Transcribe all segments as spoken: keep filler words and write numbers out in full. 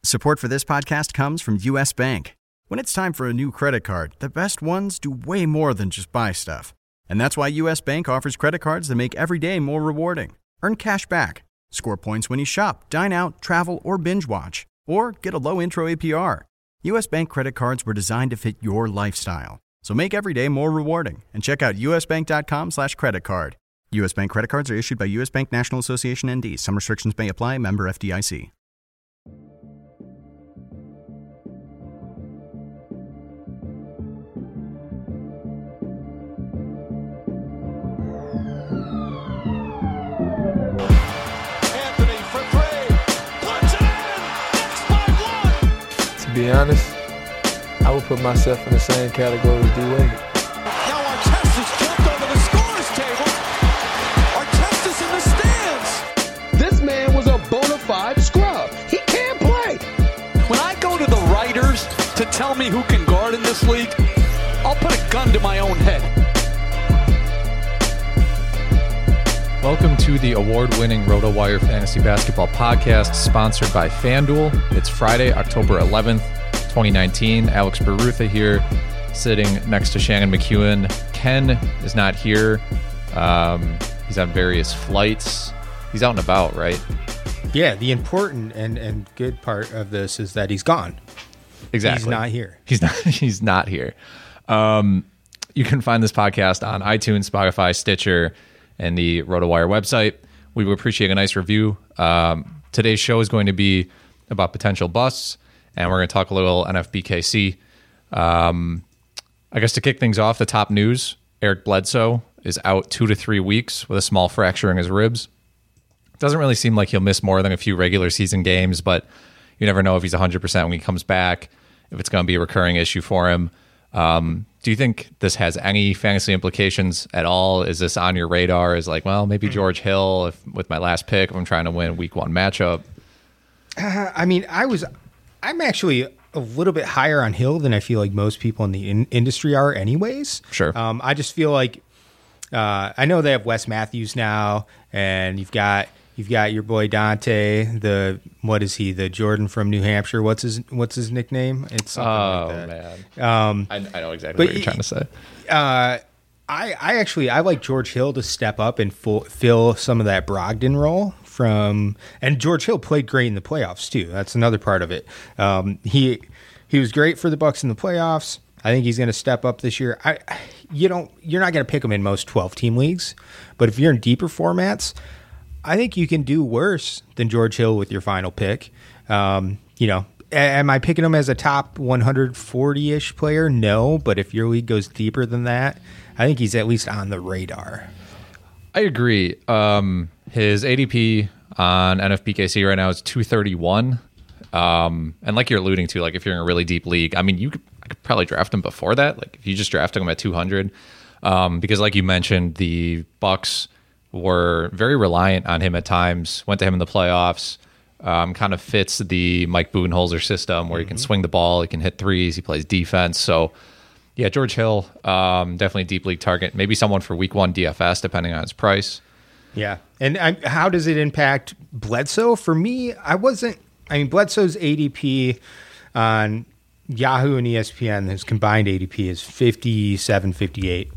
Support for this podcast comes from U S. Bank. When it's time for a new credit card, the best ones do way more than just buy stuff. And that's why U S. Bank offers credit cards that make every day more rewarding. Earn cash back, score points when you shop, dine out, travel, or binge watch, or get a low intro A P R. U S. Bank credit cards were designed to fit your lifestyle. So make every day more rewarding and check out usbank.com slash credit card. U S. Bank credit cards are issued by U S. Bank National Association N D. Some restrictions may apply. Member F D I C. To be honest, I would put myself in the same category as D-Wade. Now Artest jumped over the scorer's table. Artest in the stands. This man was a bona fide scrub. He can't play. When I go to the writers to tell me who can guard in this league, I'll put a gun to my own head. Welcome to the award-winning RotoWire Fantasy Basketball Podcast, sponsored by FanDuel. It's Friday, October eleventh, twenty nineteen. Alex Barutha here, sitting next to Shannon McEwen. Ken is not here. Um, he's on various flights. He's out and about, right? Yeah, the important and, and good part of this is that he's gone. Exactly. He's not here. He's not. He's not here. Um, you can find this podcast on iTunes, Spotify, Stitcher, and the RotoWire website. We would appreciate a nice review. Um, today's show is going to be about potential busts, and we're going to talk a little N F B K C. Um, I guess to kick things off, the top news, Eric Bledsoe is out two to three weeks with a small fracture in his ribs. Doesn't really seem like he'll miss more than a few regular season games, but you never know if he's one hundred percent when he comes back, if it's going to be a recurring issue for him. Um, do you think this has any fantasy implications at all? Is this on your radar? Is like, well, maybe George Hill if, with my last pick, if I'm trying to win a week one matchup? Uh, I mean, I was, I'm actually a little bit higher on Hill than I feel like most people in the in- industry are anyways. Sure. Um, I just feel like, uh, I know they have Wes Matthews now, and you've got, You've got your boy Dante, the what is he? The Jordan from New Hampshire. What's his What's his nickname? It's something oh like that. man, um, I, I know exactly what you're trying to say. Uh, I I actually I like George Hill to step up and full, fill some of that Brogdon role from. And George Hill played great in the playoffs too. That's another part of it. Um, he he was great for the Bucks in the playoffs. I think he's going to step up this year. I you don't you're not going to pick him in most twelve team leagues, but if you're in deeper formats, I think you can do worse than George Hill with your final pick. Um, you know, am I picking him as a top one forty-ish player? No, but if your league goes deeper than that, I think he's at least on the radar. I agree. Um, his A D P on N F B K C right now is two thirty-one. Um, and like you're alluding to, like if you're in a really deep league, I mean, you could, I could probably draft him before that. Like if you just drafted him at two hundred, um, because like you mentioned, the Bucks were very reliant on him at times, went to him in the playoffs, um, kind of fits the Mike Budenholzer system where mm-hmm. he can swing the ball, he can hit threes, he plays defense. So, yeah, George Hill, um, definitely a deep league target. Maybe someone for week one D F S, depending on his price. Yeah. And I, how does it impact Bledsoe? For me, I wasn't, I mean, Bledsoe's A D P on Yahoo and E S P N, his combined A D P is fifty-seven, fifty-eight.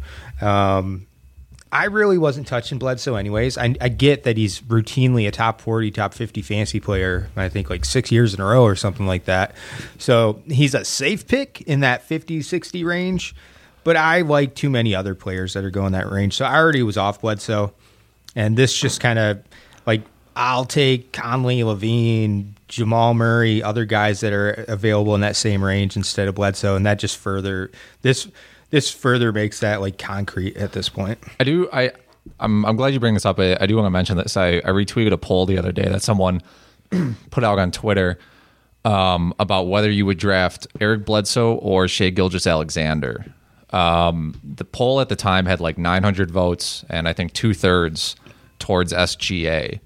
Um, I really wasn't touching Bledsoe anyways. I, I get that he's routinely a top forty, top fifty fantasy player, I think like six years in a row or something like that. So he's a safe pick in that fifty, sixty range, but I like too many other players that are going that range. So I already was off Bledsoe, and this just kind of like I'll take Conley, Levine, Jamal Murray, other guys that are available in that same range instead of Bledsoe, and that just further this – This further makes that like concrete at this point. I do. I I'm I'm glad you bring this up. I, I do want to mention this. I, I retweeted a poll the other day that someone put out on Twitter um, about whether you would draft Eric Bledsoe or Shai Gilgeous-Alexander. Um, the poll at the time had like nine hundred votes, and I think two thirds towards S G A.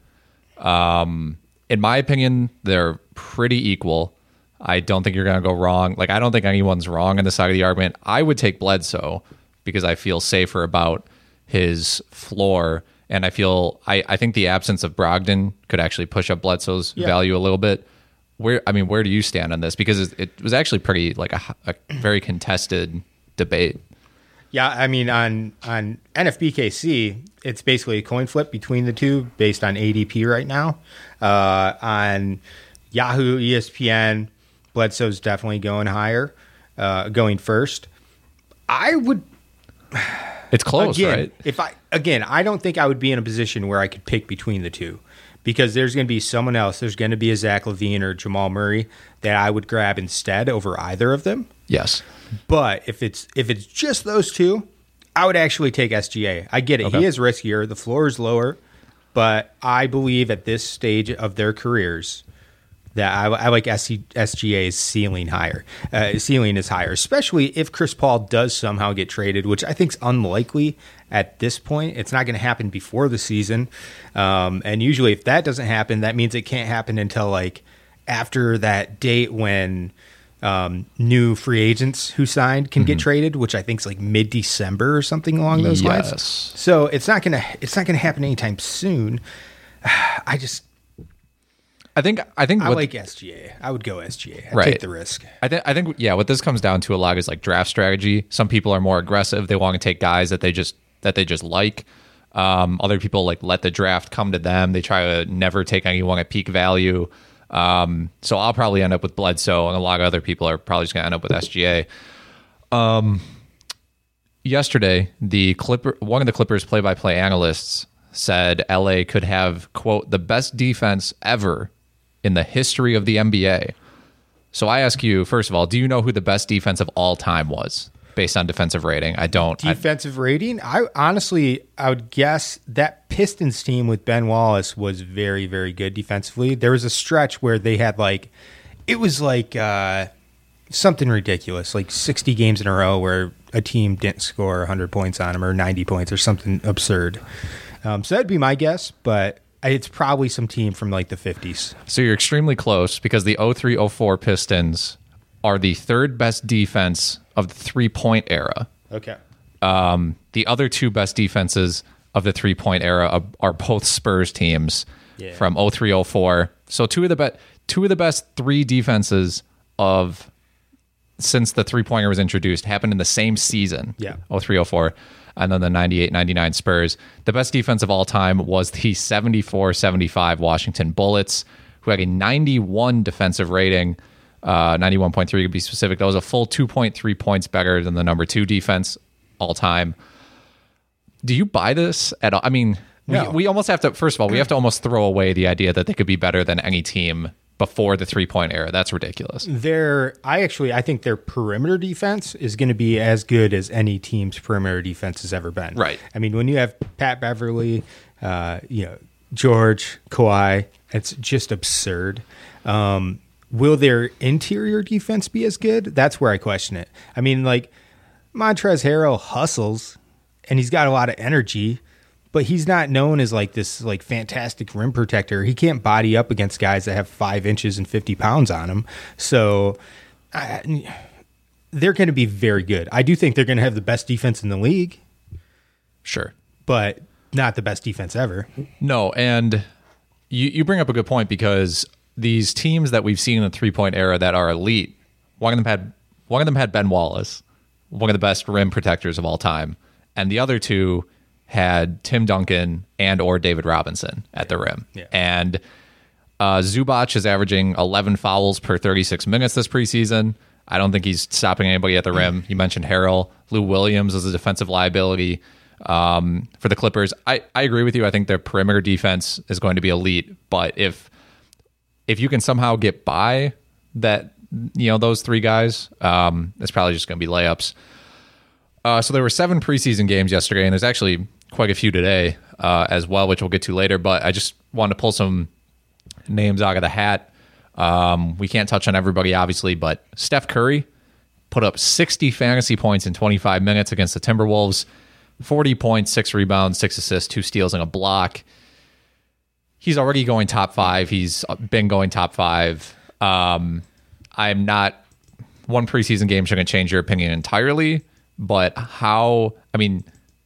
Um, in my opinion, they're pretty equal. I don't think you're going to go wrong. Like, I don't think anyone's wrong on the side of the argument. I would take Bledsoe because I feel safer about his floor. And I feel, I, I think the absence of Brogdon could actually push up Bledsoe's yeah. value a little bit. where I mean, where do you stand on this? Because it, it was actually pretty like a, a very contested debate. Yeah, I mean, on on N F B K C, it's basically a coin flip between the two based on A D P right now. Uh, on Yahoo, E S P N, Bledsoe's definitely going higher, uh, going first. I would. It's close, again, right? If I again, I don't think I would be in a position where I could pick between the two, because there's going to be someone else. There's going to be a Zach LaVine or Jamal Murray that I would grab instead over either of them. Yes. But if it's if it's just those two, I would actually take S G A. I get it. Okay. He is riskier. The floor is lower. But I believe at this stage of their careers that I, I like S G A's ceiling higher. Uh, ceiling is higher, especially if Chris Paul does somehow get traded, which I think is unlikely at this point. It's not going to happen before the season. Um, and usually if that doesn't happen, that means it can't happen until like after that date when – Um, new free agents who signed can mm-hmm. get traded, which I think is like mid-December or something along those yes. lines. So it's not gonna it's not gonna happen anytime soon. I just I think I think I what, like S G A. I would go S G A. I'd right. take the risk. I think I think yeah. What this comes down to a lot is like draft strategy. Some people are more aggressive. They want to take guys that they just that they just like. Um, other people like let the draft come to them. They try to never take anyone at peak value. Um, so I'll probably end up with Bledsoe, and a lot of other people are probably just going to end up with S G A. Um, yesterday, the Clipper, one of the Clippers play-by-play analysts said L A could have, quote, the best defense ever in the history of the N B A. So I ask you, first of all, do you know who the best defense of all time was based on defensive rating? I don't. Defensive I, rating? I honestly, I would guess that Pistons team with Ben Wallace was very, very good defensively. There was a stretch where they had like, it was like uh, something ridiculous, like sixty games in a row where a team didn't score one hundred points on them or ninety points or something absurd. Um, so that'd be my guess, but it's probably some team from like the fifties. So you're extremely close because the oh three oh four Pistons are the third best defense of the three-point era. Okay. Um, the other two best defenses of the three-point era are, are both Spurs teams yeah. from oh three oh four. So two of the be- two of the best three defenses of since the three-pointer was introduced happened in the same season. Yeah. oh three oh four. And then the ninety-eight ninety-nine Spurs. The best defense of all time was the seventy-four seventy-five Washington Bullets, who had a ninety-one defensive rating. Uh, ninety-one point three to be specific. That was a full two point three points better than the number two defense all time. Do you buy this at all? I mean, no. we, we almost have to, first of all, we have to almost throw away the idea that they could be better than any team before the three-point era. That's ridiculous. Their, I actually, I think their perimeter defense is going to be as good as any team's perimeter defense has ever been. Right. I mean, when you have Pat Beverly, uh, you know, George, Kawhi, it's just absurd. Um, Will their interior defense be as good? That's where I question it. I mean, like, Montrezl Harrell hustles, and he's got a lot of energy, but he's not known as, like, this, like, fantastic rim protector. He can't body up against guys that have five inches and fifty pounds on him. So I, they're going to be very good. I do think they're going to have the best defense in the league. Sure. But not the best defense ever. No, and you, you bring up a good point because these teams that we've seen in the three-point era that are elite, one of them had one of them had Ben Wallace, one of the best rim protectors of all time, and the other two had Tim Duncan and or David Robinson at the rim. Yeah. And uh, Zubac is averaging eleven fouls per thirty-six minutes this preseason. I don't think he's stopping anybody at the rim. You mentioned Harrell. Lou Williams is a defensive liability um, for the Clippers. I, I agree with you. I think their perimeter defense is going to be elite, but if If you can somehow get by that, you know, those three guys, um, it's probably just going to be layups. Uh, so there were seven preseason games yesterday, and there's actually quite a few today uh, as well, which we'll get to later. But I just wanted to pull some names out of the hat. Um, we can't touch on everybody, obviously, but Steph Curry put up sixty fantasy points in twenty-five minutes against the Timberwolves, forty points, six rebounds, six assists, two steals, and a block. He's already going top five. He's been going top five. Um, I'm not one preseason game shouldn't change your opinion entirely, but how? I mean,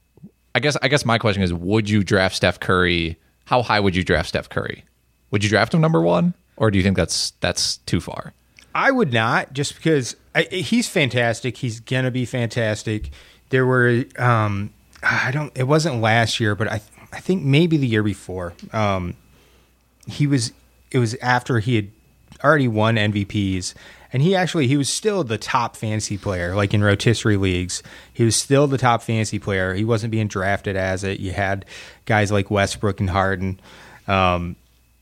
I guess I guess my question is: would you draft Steph Curry? How high would you draft Steph Curry? Would you draft him number one, Or do you think that's that's too far? I would not, just because I, he's fantastic. He's gonna be fantastic. There were, um, I don't. It wasn't last year, but I, I think maybe the year before. Um, he was. It was after he had already won M V Ps, and he actually he was still the top fantasy player, like in rotisserie leagues. He was still the top fantasy player. He wasn't being drafted as it. You had guys like Westbrook and Harden. Um,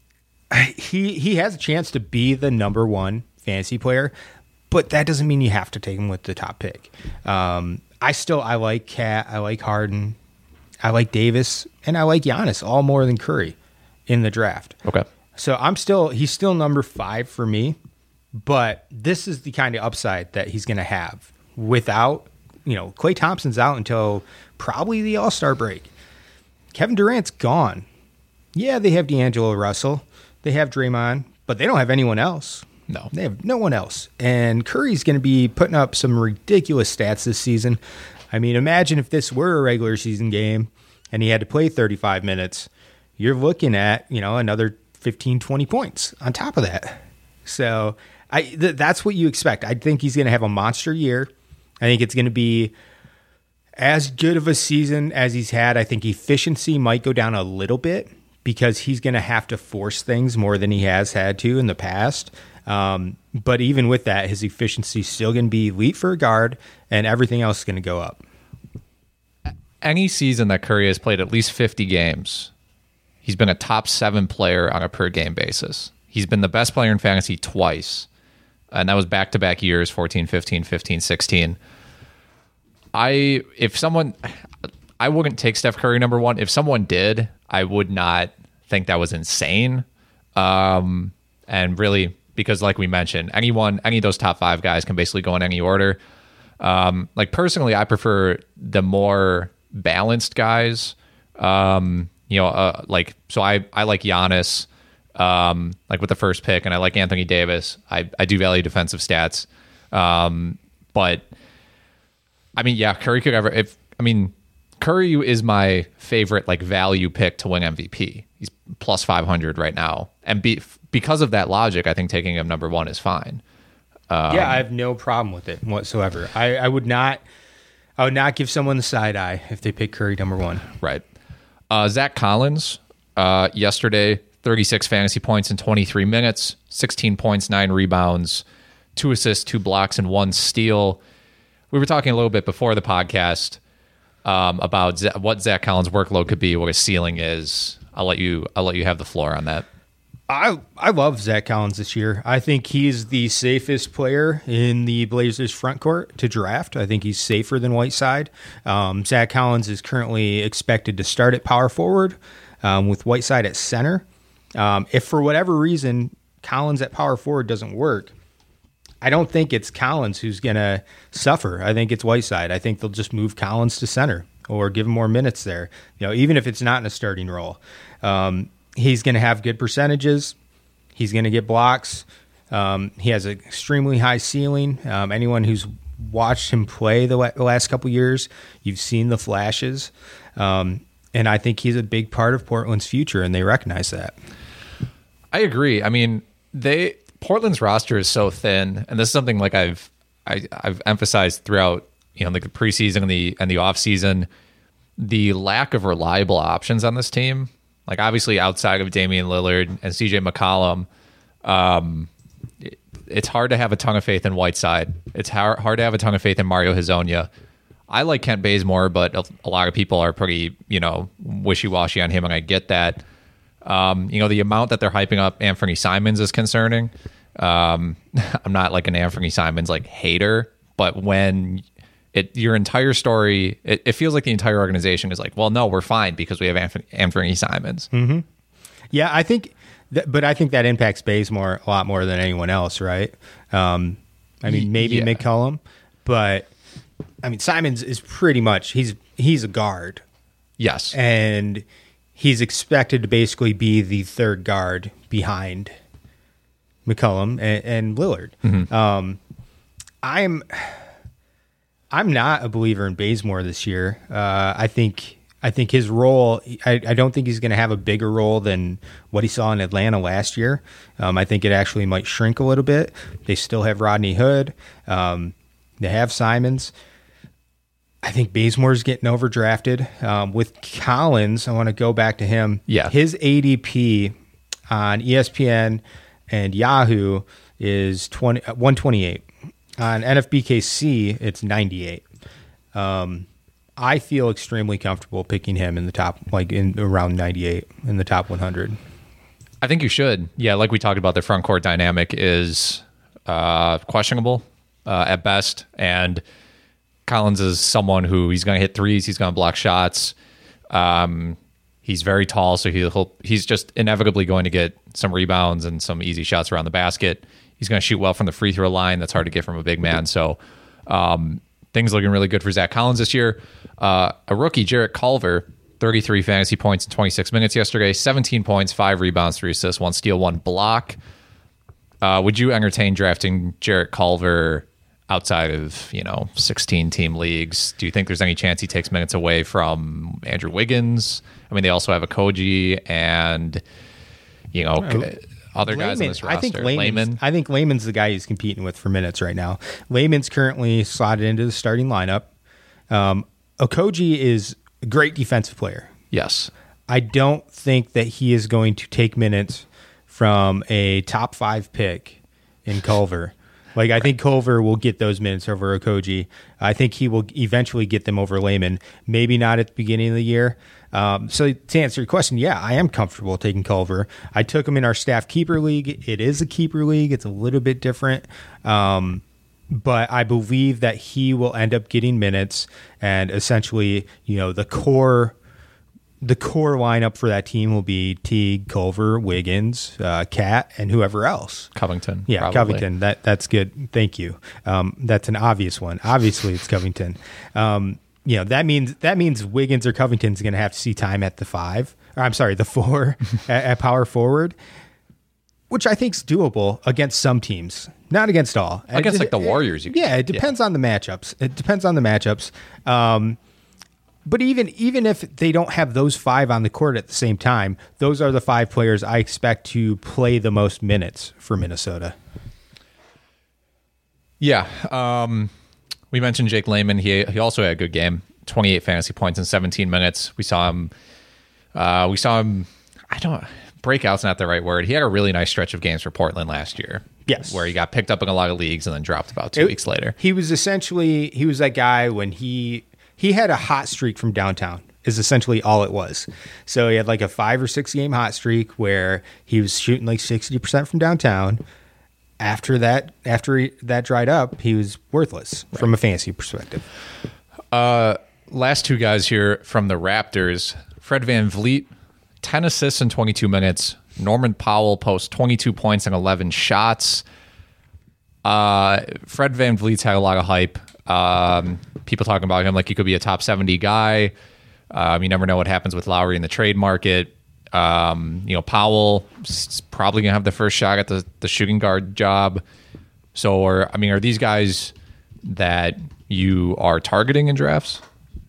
he he has a chance to be the number one fantasy player, but that doesn't mean you have to take him with the top pick. Um, I still I like Cat, I like Harden, I like Davis, and I like Giannis all more than Curry in the draft. Okay. So I'm still he's still number five for me, but this is the kind of upside that he's going to have without, you know, Klay Thompson's out until probably the All-Star break. Kevin Durant's gone. Yeah, they have D'Angelo Russell, they have Draymond, but they don't have anyone else. No. They have no one else. And Curry's going to be putting up some ridiculous stats this season. I mean, imagine if this were a regular season game and he had to play thirty-five minutes. You're looking at, you know, another fifteen, twenty points on top of that. So I th- that's what you expect. I think he's going to have a monster year. I think it's going to be as good of a season as he's had. I think efficiency might go down a little bit because he's going to have to force things more than he has had to in the past. Um, but even with that, his efficiency is still going to be elite for a guard, and everything else is going to go up. Any season that Curry has played at least fifty games, he's been a top seven player on a per game basis. He's been the best player in fantasy twice, and that was back-to-back years, fourteen, fifteen, fifteen, sixteen. I, if someone, I wouldn't take Steph Curry number one. If someone did, I would not think that was insane. Um, and really, because like we mentioned, anyone, any of those top five guys can basically go in any order. Um, like personally, I prefer the more balanced guys. Um, you know, uh, like, so I, I like Giannis, um, like with the first pick, and I like Anthony Davis. I, I do value defensive stats. Um, but I mean, yeah, Curry could ever, if, I mean, Curry is my favorite like value pick to win M V P. He's plus five hundred right now. And be, because of that logic, I think taking him number one is fine. Um, yeah, I have no problem with it whatsoever. I, I would not I would not give someone the side eye if they pick Curry number one. Right. Uh, Zach Collins, uh, yesterday, thirty-six fantasy points in twenty-three minutes, sixteen points, nine rebounds, two assists, two blocks, and one steal. We were talking a little bit before the podcast um, about Z- what Zach Collins' workload could be, what his ceiling is. I'll let you. I'll let you have the floor on that. I I love Zach Collins this year. I think he's the safest player in the Blazers front court to draft. I think he's safer than Whiteside. Um, Zach Collins is currently expected to start at power forward um, with Whiteside at center. Um, if for whatever reason Collins at power forward doesn't work, I don't think it's Collins who's going to suffer. I think it's Whiteside. I think they'll just move Collins to center or give him more minutes there. You know, even if it's not in a starting role. Um, He's going to have good percentages. He's going to get blocks. Um, he has an extremely high ceiling. Um, anyone who's watched him play the, the last couple years, you've seen the flashes. Um, and I think he's a big part of Portland's future, and they recognize that. I agree. I mean, they Portland's roster is so thin, and this is something like I've I, I've emphasized throughout, you know, like the preseason and the and the offseason, the lack of reliable options on this team. Like, obviously, outside of Damian Lillard and C J McCollum, um, it, it's hard to have a ton of faith in Whiteside. It's hard, hard to have a ton of faith in Mario Hezonja. I like Kent Bazemore, but a, a lot of people are pretty, you know, wishy-washy on him, and I get that. Um, you know, the amount that they're hyping up Anthony Simons is concerning. Um, I'm not like an Anthony Simons like hater, but when it your entire story, it, it feels like the entire organization is like, well, no, we're fine because we have Anthony, Anthony Simons. Mm-hmm. Yeah, I think, that, but I think that impacts Bazemore a lot more than anyone else, right? Um, I mean, maybe yeah. McCollum, but I mean, Simons is pretty much he's he's a guard. Yes, and he's expected to basically be the third guard behind McCollum and, and Lillard. Mm-hmm. Um, I'm I'm not a believer in Bazemore this year. Uh, I think I think his role, I, I don't think he's going to have a bigger role than what he saw in Atlanta last year. Um, I think it actually might shrink a little bit. They still have Rodney Hood. Um, they have Simons. I think Bazemore's getting overdrafted. Um, with Collins, I want to go back to him. Yeah. His A D P on E S P N and Yahoo is twenty, one twenty-eight. On N F B K C, it's ninety-eight. Um, I feel extremely comfortable picking him in the top, like in around ninety-eight in the top one hundred. I think you should. Yeah, like we talked about, the front court dynamic is uh, questionable uh, at best. And Collins is someone who he's going to hit threes. He's going to block shots. Um, he's very tall, so he'll he's just inevitably going to get some rebounds and some easy shots around the basket. He's going to shoot well from the free throw line. That's hard to get from a big man. So um, things looking really good for Zach Collins this year. Uh, a rookie, Jarrett Culver, thirty-three fantasy points in twenty-six minutes yesterday, seventeen points, five rebounds, three assists, one steal, one block. Uh, would you entertain drafting Jarrett Culver outside of, you know, sixteen team leagues? Do you think there's any chance he takes minutes away from Andrew Wiggins? I mean, they also have a Koji and, you know, uh, other guys on this roster. I think Layman. I think Layman's the guy he's competing with for minutes right now. Layman's currently slotted into the starting lineup. Um, Okogie is a great defensive player. Yes. I don't think that he is going to take minutes from a top five pick in Culver. Like, I think Culver will get those minutes over Okogie. I think he will eventually get them over Layman. Maybe not at the beginning of the year. Um, so to answer your question, yeah, I am comfortable taking Culver. I took him in our staff keeper league. It is a keeper league. It's a little bit different. Um, but I believe that he will end up getting minutes, and essentially, you know, the core the core lineup for that team will be Teague, Culver, Wiggins, uh, Cat, and whoever else. Covington. Yeah, probably. Covington. That that's good. Thank you. Um, that's an obvious one. Obviously, it's Covington. Um, you know, that means that means Wiggins or Covington's going to have to see time at the five. Or I'm sorry, the four at, at power forward, which I think is doable against some teams, not against all. Against it, like the it, Warriors. You yeah, it depends yeah. on the matchups. It depends on the matchups. Um, but even even if they don't have those five on the court at the same time, those are the five players I expect to play the most minutes for Minnesota. Yeah. Um, we mentioned Jake Layman. He he also had a good game. twenty-eight fantasy points in seventeen minutes. We saw him. Uh, we saw him. I don't. Breakout's not the right word. He had a really nice stretch of games for Portland last year. Yes, where he got picked up in a lot of leagues and then dropped about two it, weeks later. He was essentially he was that guy when he he had a hot streak from downtown. Is essentially all it was. So he had like a five or six game hot streak where he was shooting like sixty percent from downtown. After that, after he, that dried up, he was worthless right. from a fantasy perspective. Uh, last two guys here from the Raptors: Fred VanVleet, ten assists in twenty-two minutes. Norman Powell posts twenty-two points and eleven shots. Uh, Fred VanVleet's had a lot of hype. Um, people talking about him like he could be a top seventy guy. Um, you never know what happens with Lowry in the trade market. Um, you know, Powell is probably going to have the first shot at the, the shooting guard job. So, are, I mean, are these guys that you are targeting in drafts?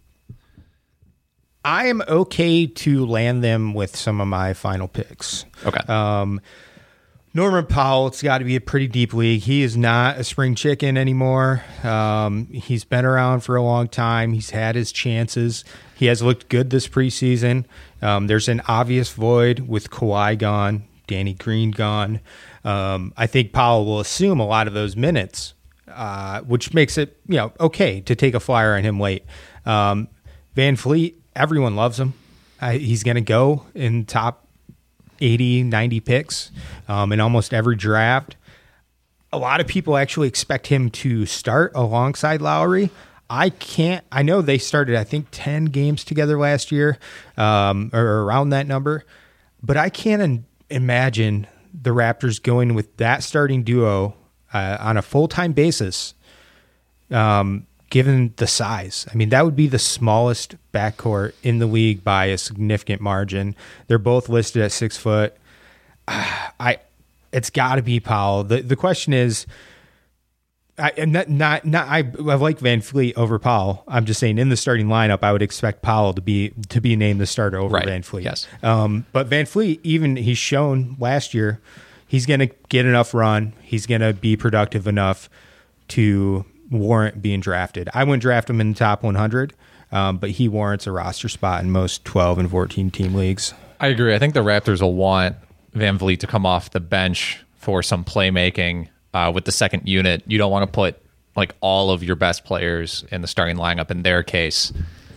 I am okay to land them with some of my final picks. Okay. Um, Norman Powell, it's got to be a pretty deep league. He is not a spring chicken anymore. Um, he's been around for a long time. He's had his chances. He has looked good this preseason. Um, there's an obvious void with Kawhi gone, Danny Green gone. Um, I think Powell will assume a lot of those minutes, uh, which makes it, you know, okay to take a flyer on him late. Um, VanVleet, everyone loves him. Uh, he's going to go in top eighty, ninety picks um, in almost every draft. A lot of people actually expect him to start alongside Lowry. I can't. I know they started, I think, ten games together last year, um, or around that number. But I can't in- imagine the Raptors going with that starting duo uh, on a full-time basis, um, given the size. I mean, that would be the smallest backcourt in the league by a significant margin. They're both listed at six foot. Uh, I, it's got to be Powell. The The question is, I, and not, not, not, I, I like Van Fleet over Powell. I'm just saying in the starting lineup, I would expect Powell to be to be named the starter over right. Van Fleet. Yes. Um, but Van Fleet, even he's shown last year, he's going to get enough run. He's going to be productive enough to warrant being drafted. I wouldn't draft him in the top one hundred, um, but he warrants a roster spot in most twelve and fourteen team leagues. I agree. I think the Raptors will want Van Vliet to come off the bench for some playmaking. Uh, with the second unit, you don't want to put like all of your best players in the starting lineup in their case.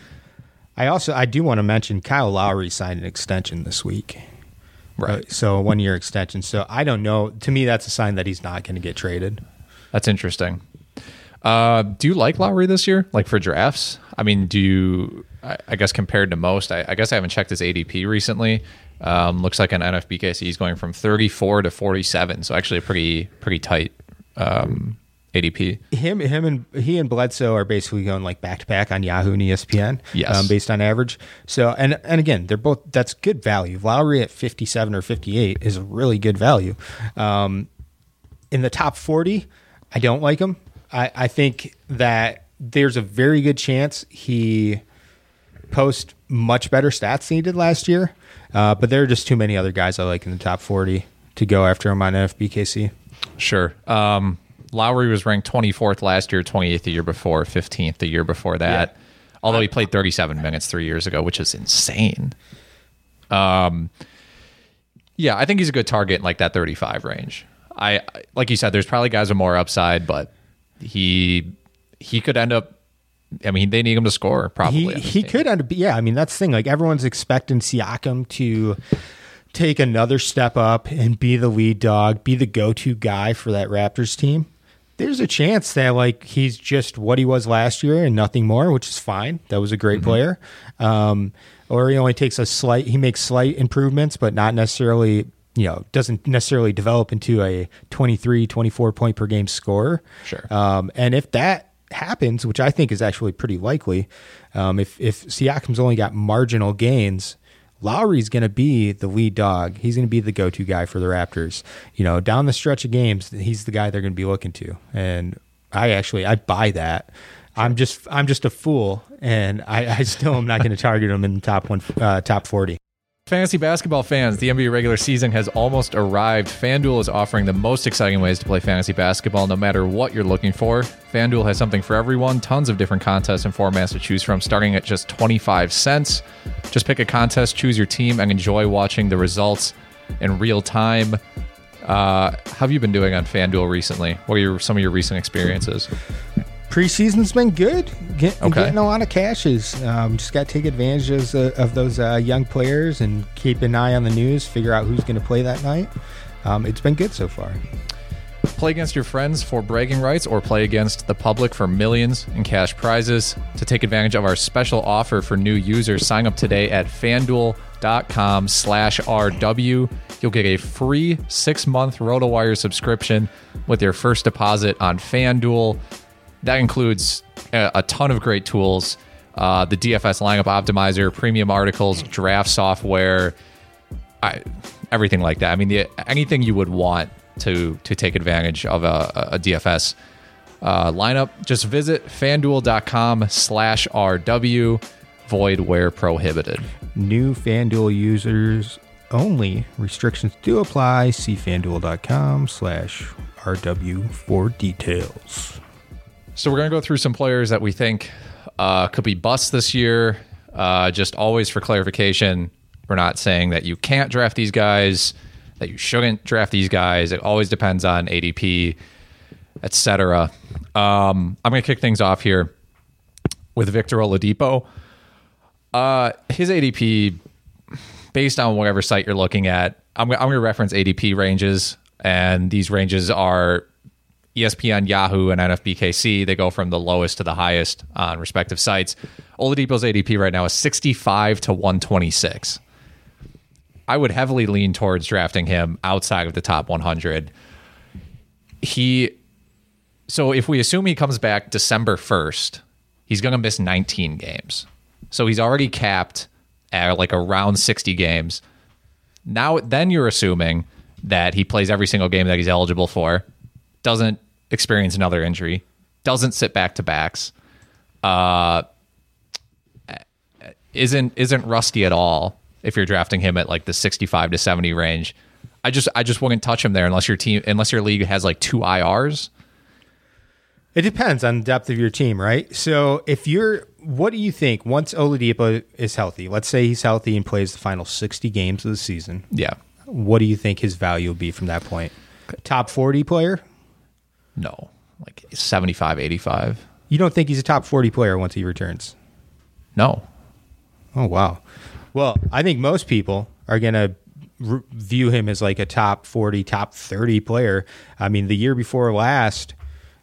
I also I do want to mention Kyle Lowry signed an extension this week, right? Uh, so a one year extension. So I don't know. To me, that's a sign that he's not going to get traded. That's interesting. Uh, do you like Lowry this year, like for drafts? I mean, do you? I, I guess compared to most, I, I guess I haven't checked his A D P recently. Um, looks like an N F B K C he's going from thirty-four to forty-seven, so actually a pretty pretty tight um, A D P. Him, him, and he and Bledsoe are basically going like back to back on Yahoo and E S P N. Yes, um, based on average. So and and again, they're both that's good value. Lowry at fifty-seven or fifty-eight is a really good value. Um, in the top forty, I don't like him. I, I think that there's a very good chance he posts much better stats than he did last year. Uh, but there are just too many other guys I like in the top forty to go after him on N F B K C. Sure. Um, Lowry was ranked twenty-fourth last year, twenty-eighth the year before, fifteenth the year before that. Yeah. Although he played thirty-seven minutes three years ago, which is insane. Um, yeah, I think he's a good target in like that thirty-five range. I like you said, there's probably guys with more upside, but he he could end up. I mean, they need him to score, probably. He, he could end up, yeah. I mean, that's the thing. Like, everyone's expecting Siakam to take another step up and be the lead dog, be the go-to guy for that Raptors team. There's a chance that, like, he's just what he was last year and nothing more, which is fine. That was a great mm-hmm. player. Um, or he only takes a slight, he makes slight improvements, but not necessarily, you know, doesn't necessarily develop into a twenty-three, twenty-four point per game scorer. Sure. Um, and if that happens, which I think is actually pretty likely, um, if if Siakam's only got marginal gains, Lowry's going to be the lead dog. He's going to be the go-to guy for the Raptors. You know, down the stretch of games, he's the guy they're going to be looking to. And I actually I buy that. I'm just I'm just a fool, and I, I still am not going to target him in the top one uh, top forty. Fantasy basketball fans, the N B A regular season has almost arrived. FanDuel is offering the most exciting ways to play fantasy basketball no matter what you're looking for. FanDuel has something for everyone, tons of different contests and formats to choose from, starting at just twenty-five cents. Just pick a contest, choose your team, and enjoy watching the results in real time. Uh, how have you been doing on FanDuel recently? What are your, some of your recent experiences? Preseason's been good. Get, okay. Getting a lot of cashes. Um, just got to take advantage of, uh, of those uh, young players and keep an eye on the news, figure out who's going to play that night. Um, it's been good so far. Play against your friends for bragging rights or play against the public for millions in cash prizes. To take advantage of our special offer for new users, sign up today at FanDuel.com slash RW. You'll get a free six-month RotoWire subscription with your first deposit on FanDuel. That includes a, a ton of great tools, uh, the D F S lineup optimizer, premium articles, draft software, I, everything like that. I mean, the, anything you would want to to take advantage of a, a D F S uh, lineup, just visit FanDuel.com slash RW, void where prohibited. New FanDuel users only. Restrictions do apply. See FanDuel.com slash RW for details. So we're going to go through some players that we think uh, could be busts this year. Uh, just always for clarification, we're not saying that you can't draft these guys, that you shouldn't draft these guys. It always depends on A D P, et cetera. Um, I'm going to kick things off here with Victor Oladipo. Uh, his A D P, based on whatever site you're looking at, I'm, I'm going to reference A D P ranges, and these ranges are E S P N, Yahoo, and N F B K C. They go from the lowest to the highest on respective sites. Oladipo's A D P right now is sixty-five to one twenty-six. I would heavily lean towards drafting him outside of the top one hundred. He, so if we assume he comes back December first, he's going to miss nineteen games. So he's already capped at like around sixty games. Now, then you're assuming that he plays every single game that he's eligible for. Doesn't experience another injury, doesn't sit back to backs, uh, isn't isn't rusty at all. If you're drafting him at like the sixty-five to seventy range, I just I just wouldn't touch him there unless your team unless your league has like two I Rs. It depends on the depth of your team, right? So if you're, what do you think once Oladipo is healthy? Let's say he's healthy and plays the final sixty games of the season. Yeah. What do you think his value will be from that point? Top forty player? No, like seventy-five, eighty-five. You don't think he's a top forty player once he returns? No. Oh, wow. Well, I think most people are going to re- view him as like a top forty, top thirty player. I mean, the year before last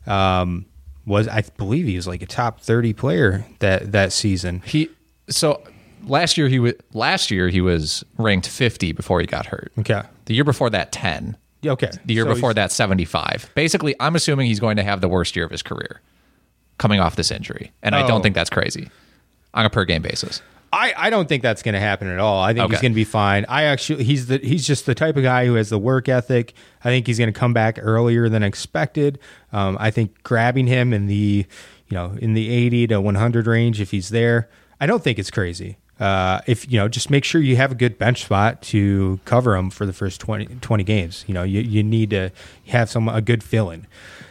um, was, I believe he was like a top thirty player that, that season. He so last year he was last year he was ranked fifty before he got hurt. Okay. The year before that, ten. Okay. The year So before he's- that, seventy-five. Basically, I'm assuming he's going to have the worst year of his career coming off this injury. And I Oh. don't think that's crazy on a per game basis. I, I don't think that's going to happen at all. I think he's Okay. going to be fine. I actually he's the he's just the type of guy who has the work ethic. I think he's going to come back earlier than expected. Um, I think grabbing him in the you know in the eighty to one hundred range if he's there, I don't think it's crazy. Uh, if you know, just make sure you have a good bench spot to cover him for the first twenty, twenty games. You know, you you need to have some a good fill-in.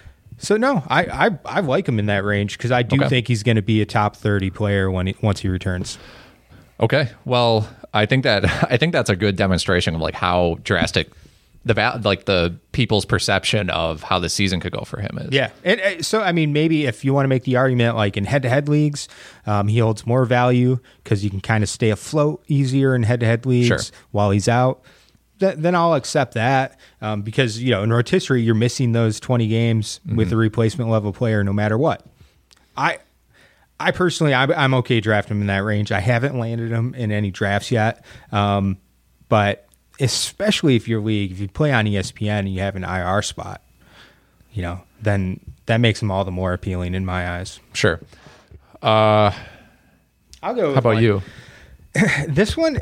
So no, I I, I like him in that range because I do Okay. think he's going to be a top thirty player when he, once he returns. Okay. Well, I think that I think that's a good demonstration of like how drastic the val- like the people's perception of how the season could go for him is. Yeah. And, uh, so, I mean, maybe if you want to make the argument like in head-to-head leagues, um, he holds more value because you can kind of stay afloat easier in head-to-head leagues Sure. while he's out. Th- then I'll accept that um, because, you know, in rotisserie, you're missing those twenty games with a replacement level player no matter what. I I personally, I, I'm okay drafting him in that range. I haven't landed him in any drafts yet. Um, but especially if your league, if you play on E S P N and you have an I R spot, you know, then that makes him all the more appealing in my eyes. Sure. Uh, I'll go. how about you? This one,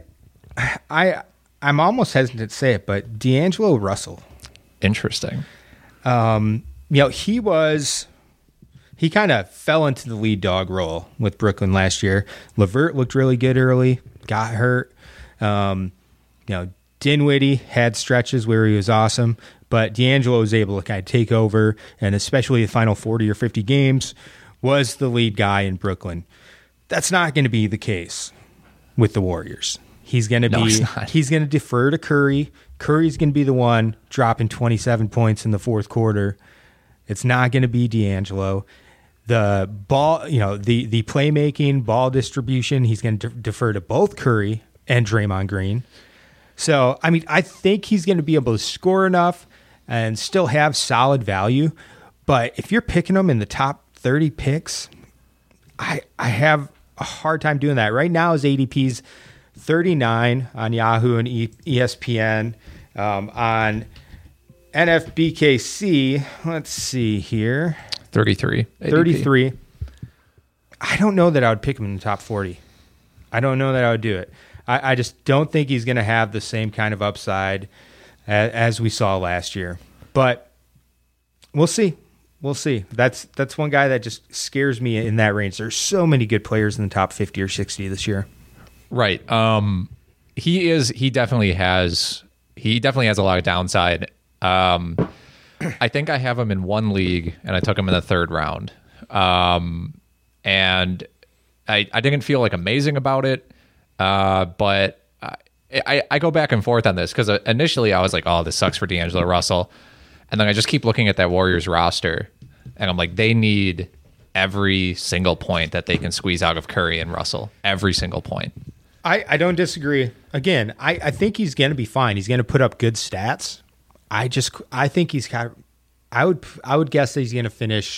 I I'm almost hesitant to say it, but D'Angelo Russell. Interesting. Um, you know, he was he kind of fell into the lead dog role with Brooklyn last year. LeVert looked really good early, got hurt. Um, you know, Dinwiddie had stretches where he was awesome, but D'Angelo was able to kind of take over, and especially the final forty or fifty games was the lead guy in Brooklyn. That's not going to be the case with the Warriors. He's going to No, be it's not. he's going to defer to Curry. Curry's going to be the one dropping twenty-seven points in the fourth quarter. It's not going to be D'Angelo. The ball, you know, the the playmaking, ball distribution, he's going to de- defer to both Curry and Draymond Green. So, I mean, I think he's going to be able to score enough and still have solid value. But if you're picking him in the top thirty picks, I I have a hard time doing that. Right now, his A D P's thirty-nine on Yahoo and e- ESPN. Um, on N F B K C, let's see here, thirty-three. A D P. thirty-three. I don't know that I would pick him in the top forty. I don't know that I would do it. I, I just don't think he's going to have the same kind of upside as, as we saw last year. But we'll see. We'll see. That's that's one guy that just scares me in that range. There's so many good players in the top fifty or sixty this year. Right. Um, he is. He definitely has. He definitely has a lot of downside. Um, I think I have him in one league, and I took him in the third round. Um, and I I didn't feel like amazing about it. Uh, but I, I I go back and forth on this because initially I was like, oh, this sucks for D'Angelo Russell, and then I just keep looking at that Warriors roster, and I'm like, they need every single point that they can squeeze out of Curry and Russell. Every single point. I, I don't disagree. Again, I, I think he's going to be fine. He's going to put up good stats. I just I think he's got. I would I would guess that he's going to finish,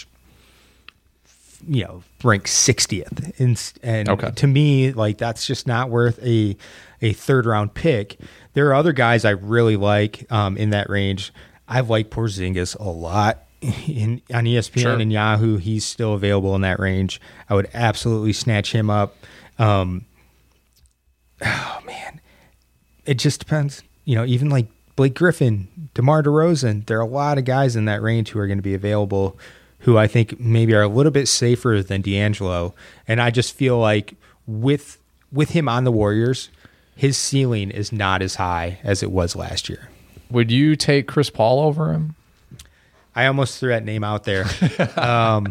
you know, ranked sixtieth. And, and Okay. to me, like that's just not worth a a third round pick. There are other guys I really like um, in that range. I like Porzingis a lot. In on E S P N Sure. and Yahoo, he's still available in that range. I would absolutely snatch him up. Um, oh man, it just depends. You know, even like Blake Griffin, DeMar DeRozan. There are a lot of guys in that range who are going to be available who I think maybe are a little bit safer than D'Angelo. And I just feel like with with him on the Warriors, his ceiling is not as high as it was last year. Would you take Chris Paul over him? I almost threw that name out there. um,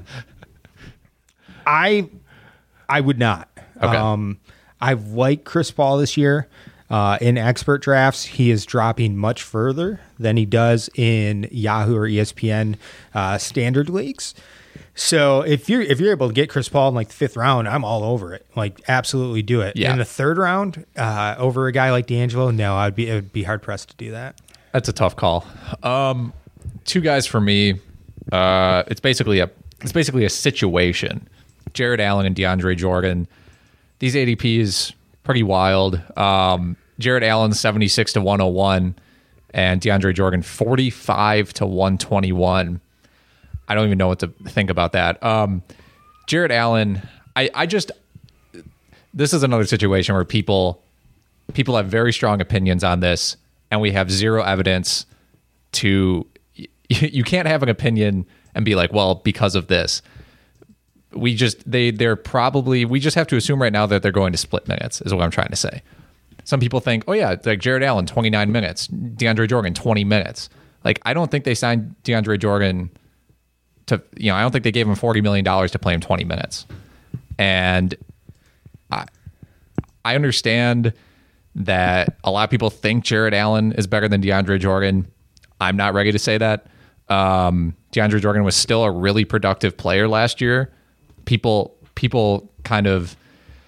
I I would not. Okay. Um, I like Chris Paul this year. Uh, in expert drafts, he is dropping much further than he does in Yahoo or E S P N uh, standard leagues. So if you're if you're able to get Chris Paul in like the fifth round, I'm all over it. Like, absolutely do it. Yeah. In the third round, uh, over a guy like D'Angelo, no, I'd be it would be hard pressed to do that. That's a tough call. Um, two guys for me. Uh, it's basically a it's basically a situation. Jared Allen and DeAndre Jordan. These A D Ps pretty wild. Um, Jared Allen seventy-six to one oh one, and DeAndre Jordan forty-five to one twenty-one. I don't even know what to think about that. Um, Jared Allen, I, I just this is another situation where people people have very strong opinions on this, and we have zero evidence to. You can't have an opinion and be like, well, because of this. We just they they're probably we just have to assume right now that they're going to split minutes is what I'm trying to say. Some people think, oh yeah, like Jared Allen twenty-nine minutes, DeAndre Jordan twenty minutes. Like, I don't think they signed DeAndre Jordan to, you know, I don't think they gave him forty million dollars to play him twenty minutes. And I I understand that a lot of people think Jared Allen is better than DeAndre Jordan. I'm not ready to say that. Um, DeAndre Jordan was still a really productive player last year. People, people kind of,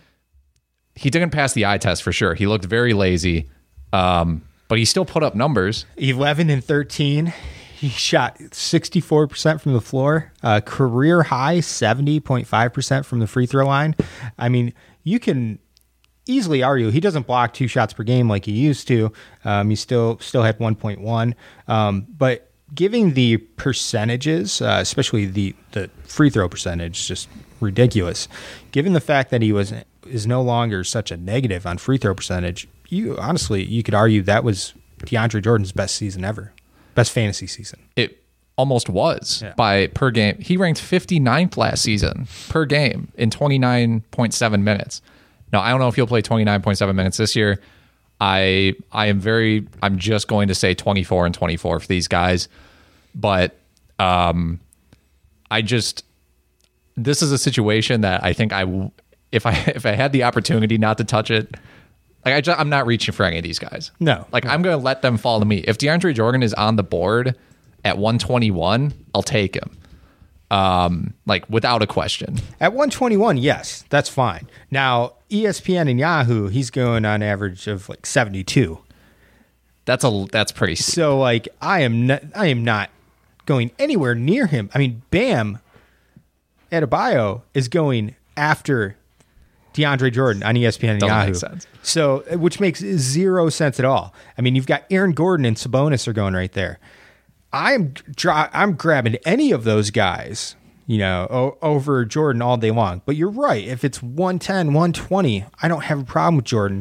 he didn't pass the eye test for sure. He looked very lazy, um, but he still put up numbers. eleven and thirteen. He shot sixty-four percent from the floor, uh, career high seventy point five percent from the free throw line. I mean, you can easily argue he doesn't block two shots per game like he used to. Um, he still still had one point one, um, but giving the percentages, uh, especially the, the free throw percentage, just ridiculous. Given the fact that he was is no longer such a negative on free throw percentage, you honestly you could argue that was DeAndre Jordan's best season ever, best fantasy season. It almost was yeah. by per game. He ranked fifty-ninth last season per game in twenty-nine point seven minutes. Now, I don't know if he'll play twenty-nine point seven minutes this year. I I am very I'm just going to say twenty-four and twenty-four for these guys, but um, I just this is a situation that I think I if I if I had the opportunity not to touch it, like I just, I'm not reaching for any of these guys. No, like no. I'm going to let them fall to me. If DeAndre Jordan is on the board at one twenty-one, I'll take him. Um, like without a question. At one twenty-one, yes, that's fine. Now, E S P N and Yahoo, he's going on average of like seventy-two. That's a that's pretty steep. So like I am not I am not going anywhere near him. I mean, Bam Adebayo is going after DeAndre Jordan on E S P N and Doesn't Yahoo. make sense. So, which makes zero sense at all. I mean, you've got Aaron Gordon and Sabonis are going right there. I'm dra- I'm grabbing any of those guys, you know, o- over Jordan all day long. But you're right. If it's one ten, one twenty, I don't have a problem with Jordan.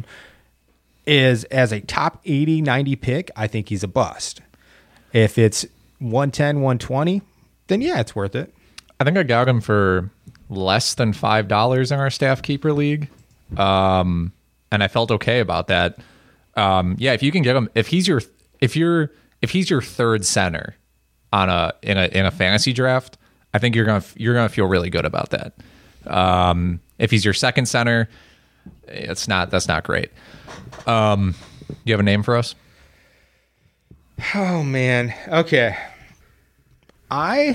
Is as a top eighty, ninety pick, I think he's a bust. If it's one ten, one twenty, then yeah, it's worth it. I think I got him for less than five dollars in our staff keeper league. Um, and I felt okay about that. Um, yeah, if you can get him, if he's your, if you're, if he's your third center on a in a in a fantasy draft, I think you're gonna you're gonna feel really good about that. Um, if he's your second center, it's not that's not great. Um, you have a name for us? Oh man, okay. I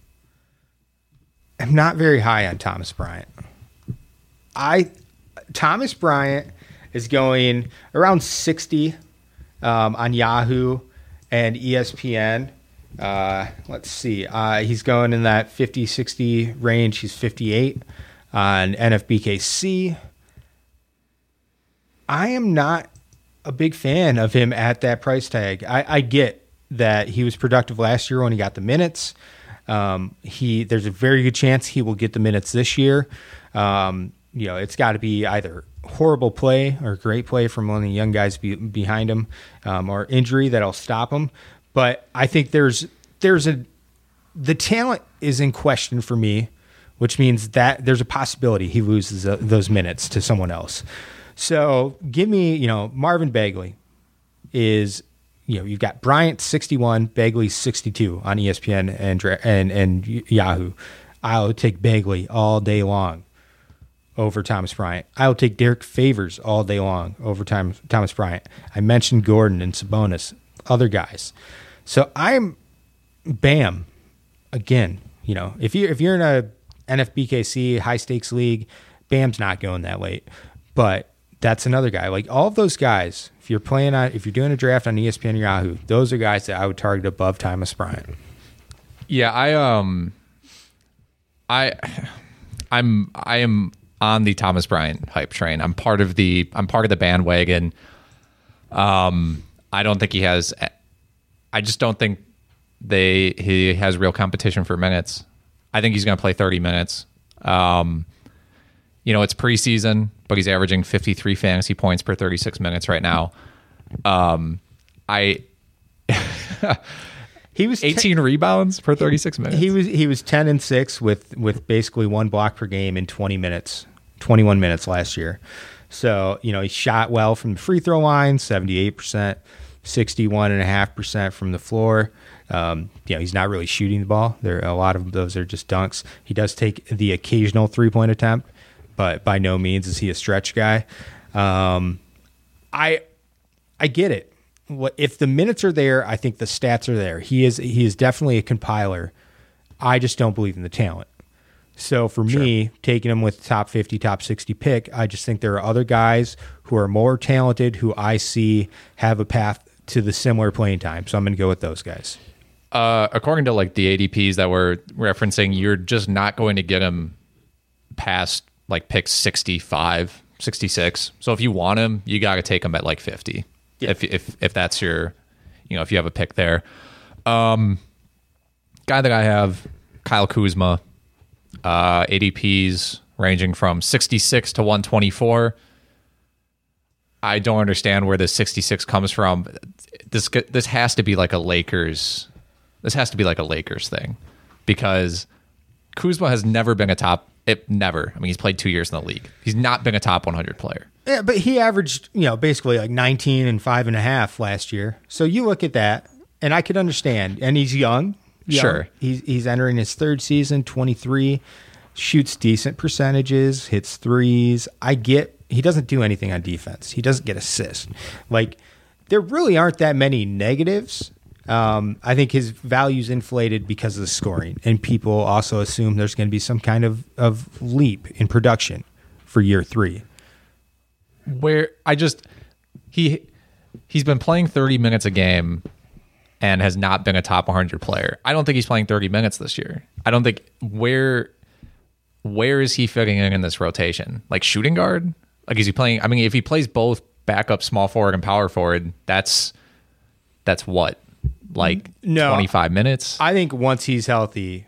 am not very high on Thomas Bryant. I Thomas Bryant is going around sixty um, on Yahoo and E S P N. Uh, let's see. Uh, he's going in that fifty sixty range. He's fifty-eight on N F B K C. I am not a big fan of him at that price tag. I, I get that he was productive last year when he got the minutes. Um, he there's a very good chance he will get the minutes this year. Um, you know, it's got to be either horrible play or great play from one of the young guys be, behind him, um, or injury that'll stop him. But I think there's there's a the talent is in question for me, which means that there's a possibility he loses uh, those minutes to someone else. So give me, you know, Marvin Bagley is, you know, you've got Bryant sixty-one, Bagley sixty-two on E S P N and and and Yahoo. I'll take Bagley all day long over Thomas Bryant. I'll take Derek Favors all day long over Thomas Thomas Bryant. I mentioned Gordon and Sabonis, other guys. So I'm Bam again. You know, if you if you're in a N F B K C high stakes league, Bam's not going that late. But that's another guy. Like all of those guys, if you're playing on, if you're doing a draft on E S P N or Yahoo, those are guys that I would target above Thomas Bryant. Yeah, I um, I, I'm I am on the Thomas Bryant hype train. I'm part of the I'm part of the bandwagon. Um, I don't think he has. I just don't think they he has real competition for minutes. I think he's going to play thirty minutes. Um, you know, it's preseason, but he's averaging fifty-three fantasy points per thirty-six minutes right now. Um, I he was eighteen ten, rebounds per thirty-six minutes. He was he was ten and six with with basically one block per game in twenty minutes, twenty-one minutes last year. So, you know, he shot well from the free throw line, seventy-eight percent, sixty-one point five percent from the floor. Um, you know, he's not really shooting the ball. There a lot of those are just dunks. He does take the occasional three-point attempt, but by no means is he a stretch guy. Um, I I get it. If the minutes are there, I think the stats are there. He is he is definitely a compiler. I just don't believe in the talent. So for sure. me, taking him with top fifty, top sixty pick, I just think there are other guys who are more talented who I see have a path to the similar playing time. So I'm going to go with those guys. Uh, according to like the A D Ps that we're referencing, you're just not going to get him past like pick sixty-five, sixty-six. So if you want him, you got to take him at like fifty. Yeah. If if if that's your, you know, if you have a pick there. Um, guy that I have, Kyle Kuzma, uh, A D Ps ranging from sixty-six to one twenty-four. I don't understand where this sixty-six comes from. This this has to be like a Lakers. This has to be like a Lakers thing, because Kuzma has never been a top. It never. I mean, he's played two years in the league. He's not been a top one hundred player. Yeah, but he averaged, you know, basically like nineteen and five and a half last year. So you look at that, and I could understand. And he's young. young. Sure. He's he's entering his third season, twenty-three, shoots decent percentages, hits threes. I get he doesn't do anything on defense. He doesn't get assists. Like, there really aren't that many negatives. Um, I think his value's inflated because of the scoring, and people also assume there's going to be some kind of, of leap in production for year three. Where I just he he's been playing thirty minutes a game and has not been a top one hundred player. I don't think he's playing thirty minutes this year. I don't think where where is he fitting in in this rotation? Like shooting guard? Like is he playing? I mean, if he plays both backup small forward and power forward, that's that's what. Like no, twenty-five minutes? I think once he's healthy,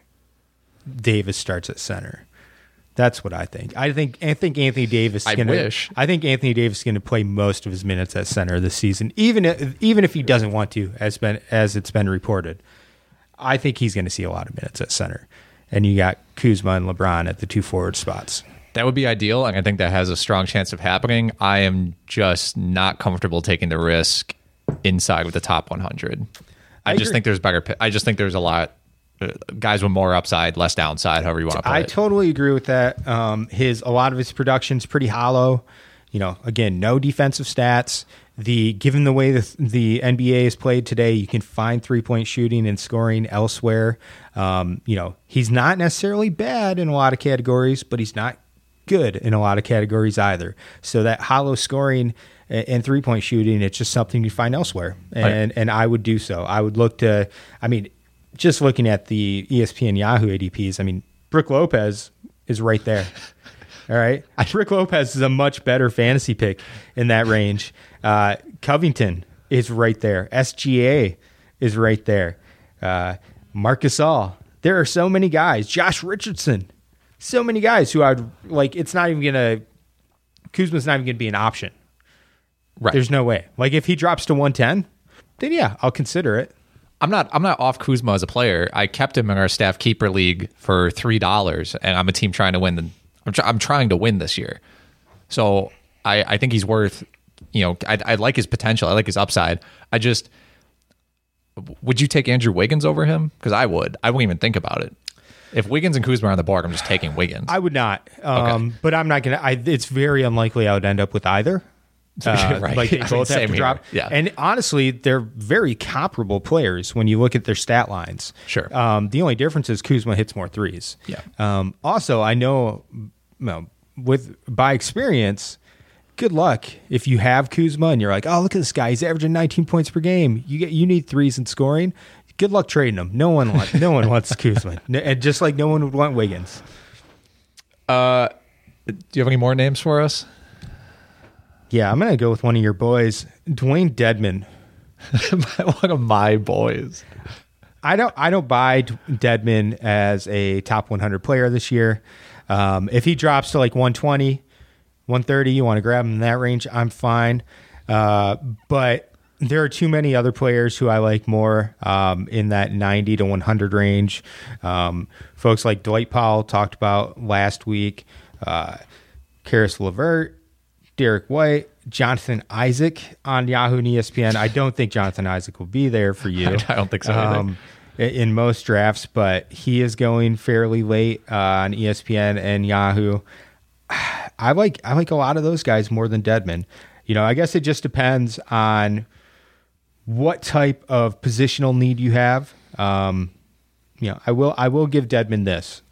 Davis starts at center. That's what I think. I think I think Anthony Davis. I gonna, wish. I think Anthony Davis is going to play most of his minutes at center this season, even if, even if he doesn't want to, as been as it's been reported. I think he's going to see a lot of minutes at center, and you got Kuzma and LeBron at the two forward spots. That would be ideal, and I think that has a strong chance of happening. I am just not comfortable taking the risk inside with the top one hundred. I, I just agree. think there's better. I just think there's a lot uh, guys with more upside, less downside. However you want to put I it. totally agree with that. Um, his a lot of his production's pretty hollow. You know, again, no defensive stats. The given the way the the N B A is played today, you can find three point shooting and scoring elsewhere. Um, you know, he's not necessarily bad in a lot of categories, but he's not good in a lot of categories either. So that hollow scoring and three-point shooting, it's just something you find elsewhere. And right. and I would do so. I would look to, I mean, just looking at the E S P N Yahoo A D Ps, I mean, Brook Lopez is right there. All right? Brook Lopez is a much better fantasy pick in that range. Uh, Covington is right there. S G A is right there. Uh, Marc Gasol. There are so many guys. Josh Richardson. so many guys who I'd like. It's not even gonna. Kuzma's not even gonna be an option. Right. There's no way. Like if he drops to one ten, then yeah, I'll consider it. I'm not. I'm not off Kuzma as a player. I kept him in our staff keeper league for three dollars, and I'm a team trying to win. The, I'm, tr- I'm trying to win this year, so I, I think he's worth. You know, I, I like his potential. I like his upside. I just. Would you take Andrew Wiggins over him? Because I would. I wouldn't even think about it. If Wiggins and Kuzma are on the board, I'm just taking Wiggins. I would not. Um, okay. But I'm not gonna. I, it's very unlikely I would end up with either. Uh, right. Like they both I mean, have to here. drop. Yeah. And honestly, they're very comparable players when you look at their stat lines. Sure. Um, the only difference is Kuzma hits more threes. Yeah. Um, also, I know, you know, with by experience, good luck if you have Kuzma and you're like, oh, look at this guy, he's averaging nineteen points per game. You get you need threes and scoring. Good luck trading him. No one wants. No one wants Kuzma, and just like no one would want Wiggins. Uh, do you have any more names for us? Yeah, I'm going to go with one of your boys, Dwayne Dedmon. One of my boys. I don't I don't buy Dedmon as a top one hundred player this year. Um, if he drops to like one twenty, one thirty, you want to grab him in that range, I'm fine. Uh, but there are too many other players who I like more um, in that ninety to one hundred range. Um, folks like Dwight Powell talked about last week, uh, Karis LeVert, Derek White, Jonathan Isaac on Yahoo and E S P N. I don't think Jonathan Isaac will be there for you. I don't think so either. Um, in most drafts, but he is going fairly late uh, on E S P N and Yahoo. I like I like a lot of those guys more than Dedmon. You know, I guess it just depends on what type of positional need you have. Um, you know, I will I will give Dedmon this.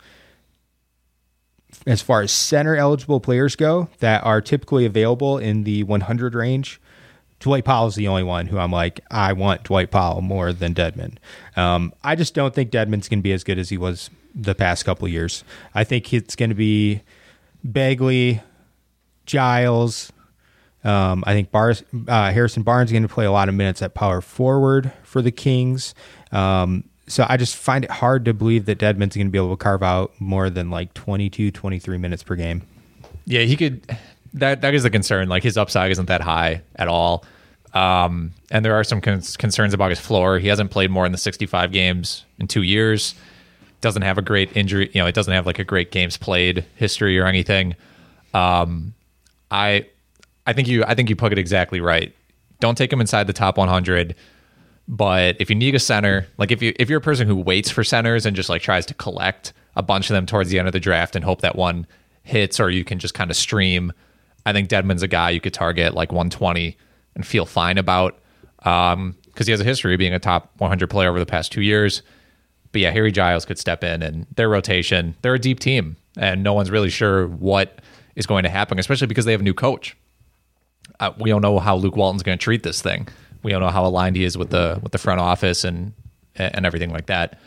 As far as center eligible players go that are typically available in the one hundred range, Dwight Powell is the only one who I'm like, I want Dwight Powell more than Dedmon. Um, I just don't think Dedmon's going to be as good as he was the past couple of years. I think it's going to be Bagley, Giles. Um, I think Bar- uh, Harrison Barnes is going to play a lot of minutes at power forward for the Kings. Um, so I just find it hard to believe that Dedmon's going to be able to carve out more than like twenty-two, twenty-three minutes per game. Yeah, he could. That that is the concern. Like his upside isn't that high at all, um, and there are some con- concerns about his floor. He hasn't played more than the sixty-five games in two years. Doesn't have a great injury. You know, it doesn't have like a great games played history or anything. Um, I I think you I think you put it exactly right. Don't take him inside the top one hundred. But if you need a center, like if you if you're a person who waits for centers and just like tries to collect a bunch of them towards the end of the draft and hope that one hits, or you can just kind of stream, I think Dedmon's a guy you could target like one twenty and feel fine about, um, because he has a history of being a top one hundred player over the past two years. But yeah, Harry Giles could step in, and their rotation, they're a deep team, and no one's really sure what is going to happen, especially because they have a new coach. Uh, we don't know how Luke Walton's going to treat this thing. We don't know how aligned he is with the with the front office and and everything like that.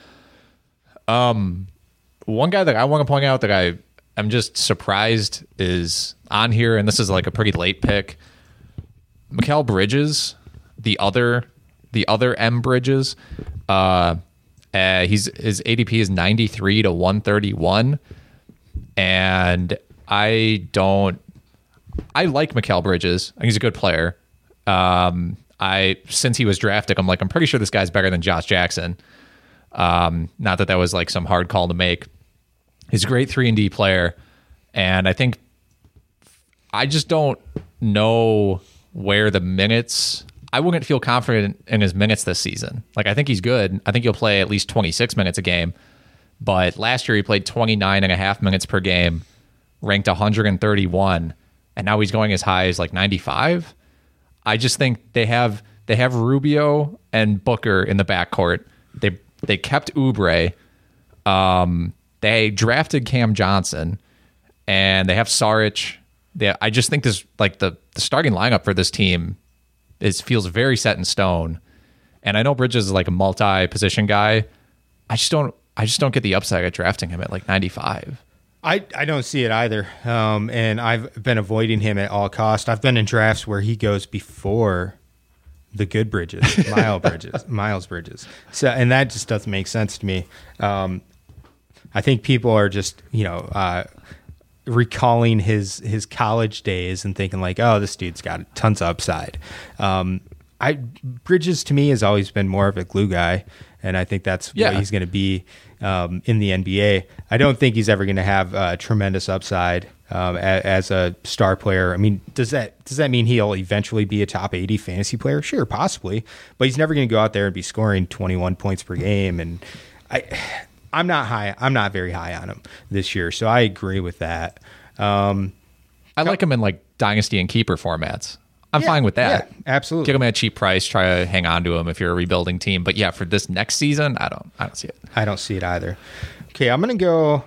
Um, one guy that I want to point out that I am just surprised is on here, and this is like a pretty late pick. Mikal Bridges, the other the other M Bridges. Uh, uh, he's his A D P is ninety-three to one thirty-one, and I don't. I like Mikal Bridges. I think he's a good player. Um, I since he was drafted, I'm like, I'm pretty sure this guy's better than Josh Jackson. Um, not that that was like some hard call to make. He's a great three and D player, and I think I just don't know where the minutes. I wouldn't feel confident in his minutes this season. Like I think he's good. I think he'll play at least twenty-six minutes a game. But last year he played twenty-nine and a half minutes per game, ranked one hundred thirty-one, and now he's going as high as like ninety-five. I just think they have they have Rubio and Booker in the backcourt. They they kept Oubre. Um, they drafted Cam Johnson, and they have Saric. They, I just think this like the, the starting lineup for this team is feels very set in stone. And I know Bridges is like a multi-position guy. I just don't I just don't get the upside of drafting him at like ninety-five. I, I don't see it either, um, and I've been avoiding him at all cost. I've been in drafts where he goes before the good Bridges, Miles Bridges, Miles Bridges. So, and that just doesn't make sense to me. Um, I think people are just, you know, uh, recalling his his college days and thinking like, oh, this dude's got tons of upside. Um, I Bridges to me has always been more of a glue guy, and I think that's Yeah. what he's going to be um, in the N B A. I don't think he's ever going to have uh, tremendous upside um, as, as a star player. I mean, does that does that mean he'll eventually be a top eighty fantasy player? Sure, possibly, but he's never going to go out there and be scoring twenty-one points per game. And I, I'm not high. I'm not very high on him this year, so I agree with that. Um, I like him in like dynasty and keeper formats. I'm yeah, fine with that. Yeah, absolutely. Get him at a cheap price. Try to hang on to him if you're a rebuilding team. But yeah, for this next season, I don't. I don't see it. I don't see it either. Okay, I'm gonna go.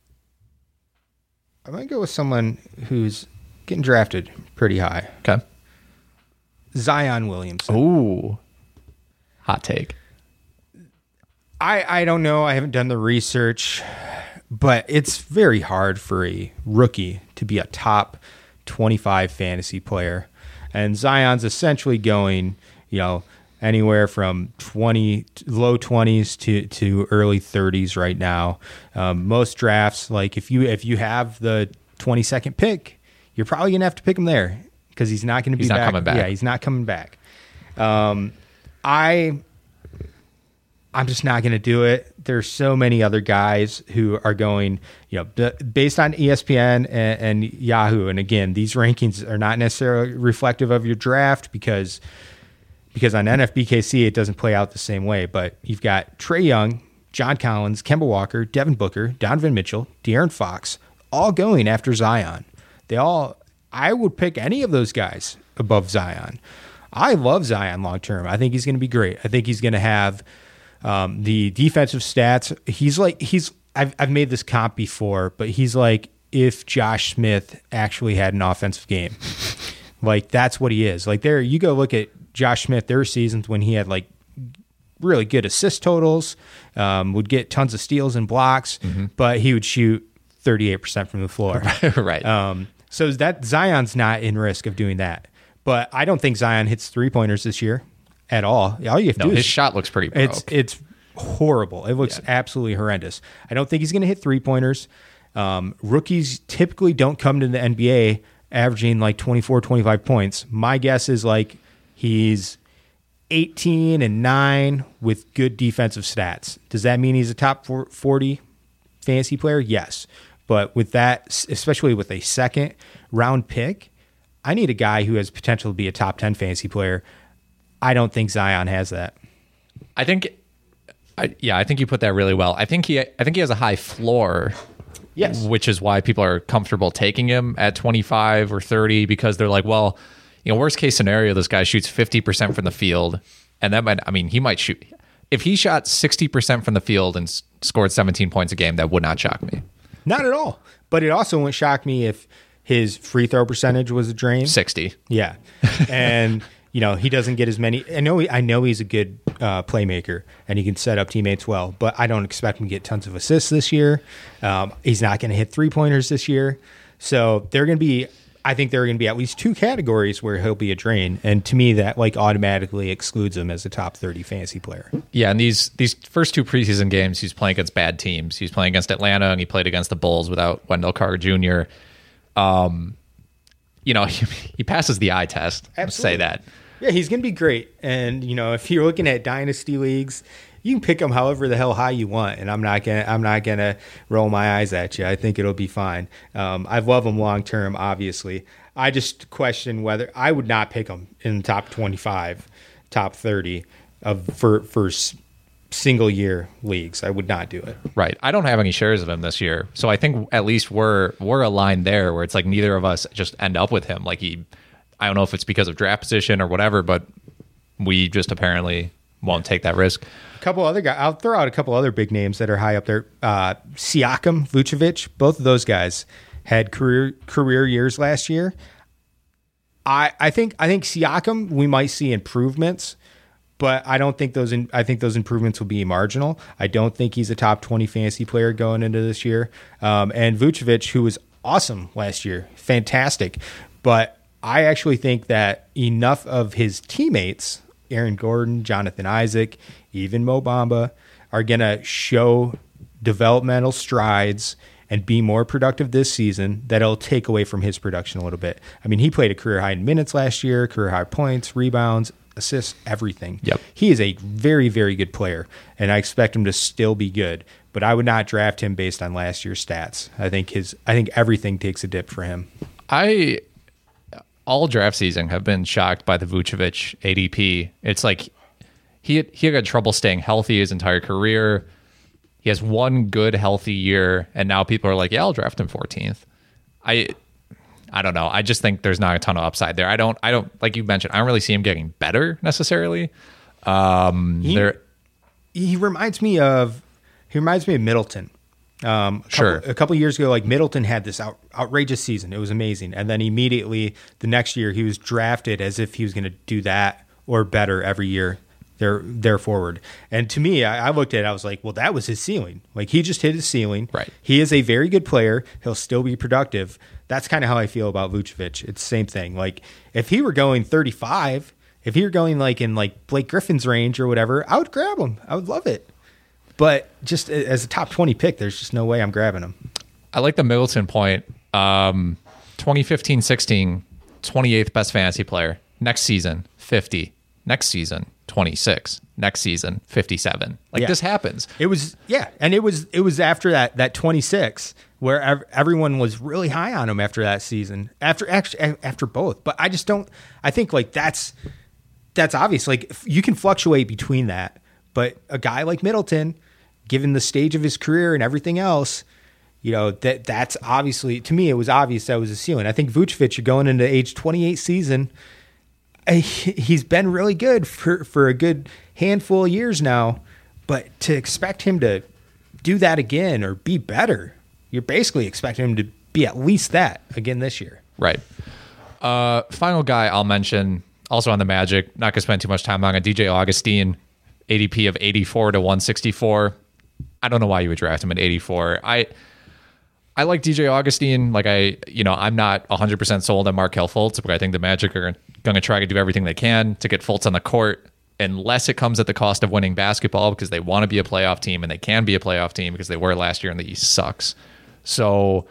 I'm gonna go with someone who's getting drafted pretty high. Okay. Zion Williamson. Ooh. Hot take. I I don't know. I haven't done the research, but it's very hard for a rookie to be a top twenty-five fantasy player. And Zion's essentially going, you know, anywhere from twenty, low twenties to, to early thirties right now. Um, most drafts, like if you if you have the twenty-second pick, you're probably gonna have to pick him there because he's not going to be He's not back. coming back. Yeah, he's not coming back. Um, I. I'm just not going to do it. There's so many other guys who are going, you know, b- based on E S P N and, and Yahoo. And again, these rankings are not necessarily reflective of your draft because because on N F B K C it doesn't play out the same way. But you've got Trae Young, John Collins, Kemba Walker, Devin Booker, Donovan Mitchell, De'Aaron Fox, all going after Zion. They all, I would pick any of those guys above Zion. I love Zion long term. I think he's going to be great. I think he's going to have Um, the defensive stats, he's like, he's, I've, I've made this comp before, but he's like if Josh Smith actually had an offensive game. Like, that's what he is. Like, there, you go look at Josh Smith, there were seasons when he had like really good assist totals, um, would get tons of steals and blocks, mm-hmm. but he would shoot thirty-eight percent from the floor. Right. Um, so that Zion's not in risk of doing that. But I don't think Zion hits three pointers this year. At all. All you have to No, do his is, shot looks pretty broke. It's it's horrible. It looks Yeah. absolutely horrendous. I don't think he's going to hit three pointers. Um, rookies typically don't come to the N B A averaging like twenty-four, twenty-five points. My guess is like he's eighteen and nine with good defensive stats. Does that mean he's a top forty fantasy player? Yes. But with that, especially with a second round pick, I need a guy who has potential to be a top ten fantasy player. I don't think Zion has that. I think, I, yeah, I think you put that really well. I think he, I think he has a high floor. Yes. Which is why people are comfortable taking him at twenty-five or thirty because they're like, well, you know, worst case scenario, this guy shoots fifty percent from the field, and that might, I mean, he might shoot. If he shot sixty percent from the field and s- scored seventeen points a game, that would not shock me. Not at all. But it also wouldn't shock me if his free throw percentage was a drain. sixty. Yeah. And you know, he doesn't get as many. I know he, I know he's a good uh, playmaker and he can set up teammates well, but I don't expect him to get tons of assists this year. Um, he's not going to hit three pointers this year. So they're going to be, I think there are going to be at least two categories where he'll be a drain. And to me, that like automatically excludes him as a top thirty fantasy player. Yeah, and these these first two preseason games, he's playing against bad teams. He's playing against Atlanta, and he played against the Bulls without Wendell Carter Junior Um, you know, he, he passes the eye test. Let's say that. Yeah, he's going to be great. And, you know, if you're looking at dynasty leagues, you can pick him however the hell high you want, and I'm not gonna I'm not gonna roll my eyes at you. I think it'll be fine. Um, I love him long term, obviously. I just question whether I would not pick him in the top twenty-five, top thirty of for for single year leagues. I would not do it. Right. I don't have any shares of him this year, so I think at least we're we're aligned there, where it's like neither of us just end up with him. Like he, I don't know if it's because of draft position or whatever, but we just apparently won't take that risk. A couple other guys. I'll throw out a couple other big names that are high up there. Uh, Siakam, Vucevic, both of those guys had career career years last year. I I think I think Siakam, we might see improvements, but I don't think those in, I think those improvements will be marginal. I don't think he's a top twenty fantasy player going into this year. Um, and Vucevic, who was awesome last year, fantastic, but I actually think that enough of his teammates, Aaron Gordon, Jonathan Isaac, even Mo Bamba, are going to show developmental strides and be more productive this season, that'll take away from his production a little bit. I mean, he played a career high in minutes last year, career high points, rebounds, assists, everything. Yep. He is a very, very good player, and I expect him to still be good. But I would not draft him based on last year's stats. I think his, I think everything takes a dip for him. I all draft season have been shocked by the Vucevic A D P. It's like he had, he had trouble staying healthy his entire career. He has one good healthy year, and now people are like, "Yeah, I'll draft him fourteenth." I I don't know. I just think there's not a ton of upside there. I don't I don't like you mentioned. I don't really see him getting better necessarily. Um, He, there, he reminds me of he reminds me of Middleton. Um, a couple, Sure. A couple of years ago, like Middleton had this out, outrageous season. It was amazing, and then immediately the next year he was drafted as if he was going to do that or better every year. There, there forward. And to me, I, I looked at it, I was like, well, that was his ceiling. Like, he just hit his ceiling. Right. He is a very good player. He'll still be productive. That's kind of how I feel about Vucevic. It's the same thing. Like, if he were going thirty-five, if he were going like in like Blake Griffin's range or whatever, I would grab him. I would love it. But just as a top twenty pick, there's just no way I'm grabbing him. I like the Middleton point. Um, twenty fifteen sixteen, twenty-eighth best fantasy player. Next season, fifty. Next season, twenty-six. Next season, fifty-seven. Like Yeah. this happens. It was, yeah. And it was, it was after that, that twenty-six where ev- everyone was really high on him after that season, after, actually, after both. But I just don't, I think like that's, that's obvious. Like if you can fluctuate between that, but a guy like Middleton, given the stage of his career and everything else, you know, that that's obviously, to me, it was obvious that was a ceiling. I think Vucevic, you're going into age twenty-eight season, I- he's been really good for, for a good handful of years now, but to expect him to do that again or be better, you're basically expecting him to be at least that again this year. Right. Uh, final guy I'll mention, also on the Magic, not going to spend too much time on it, D J Augustine, A D P of eighty-four to one sixty-four. I don't know why you would draft him at eighty-four. I I like D J Augustine. Like I, you know, I'm not one hundred percent sold on Markelle Fultz, but I think the Magic are going to try to do everything they can to get Fultz on the court, unless it comes at the cost of winning basketball, because they want to be a playoff team and they can be a playoff team because they were last year and the East sucks. So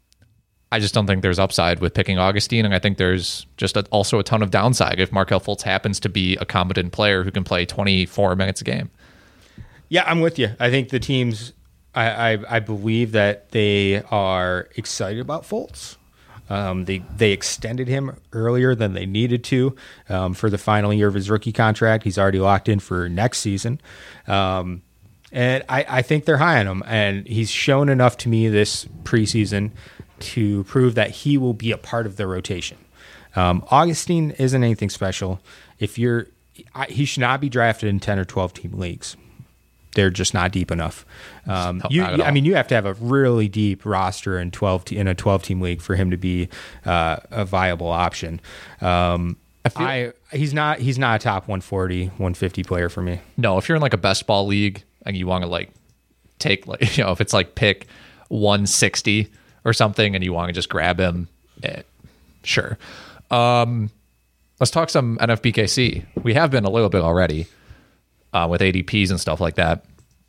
I just don't think there's upside with picking Augustine, and I think there's just a, also a ton of downside if Markelle Fultz happens to be a competent player who can play twenty-four minutes a game. Yeah, I'm with you. I think the teams, I, I, I believe that they are excited about Fultz. Um, they they extended him earlier than they needed to um, for the final year of his rookie contract. He's already locked in for next season. Um, and I, I think they're high on him. And he's shown enough to me this preseason to prove that he will be a part of the rotation. Um, Augustine isn't anything special. If you're, I, he should not be drafted in ten or twelve team leagues. They're just not deep enough. Um, No, you, not at all. I mean, you have to have a really deep roster in twelve te- in a twelve team league for him to be uh, a viable option. Um, I, feel- he's not he's not a top one forty, one fifty player for me. No, if you're in like a best ball league and you want to like take like, you know, if it's like pick one sixty or something and you want to just grab him, eh, sure. Um, let's talk some N F B K C. We have been a little bit already uh, with A D Ps and stuff like that.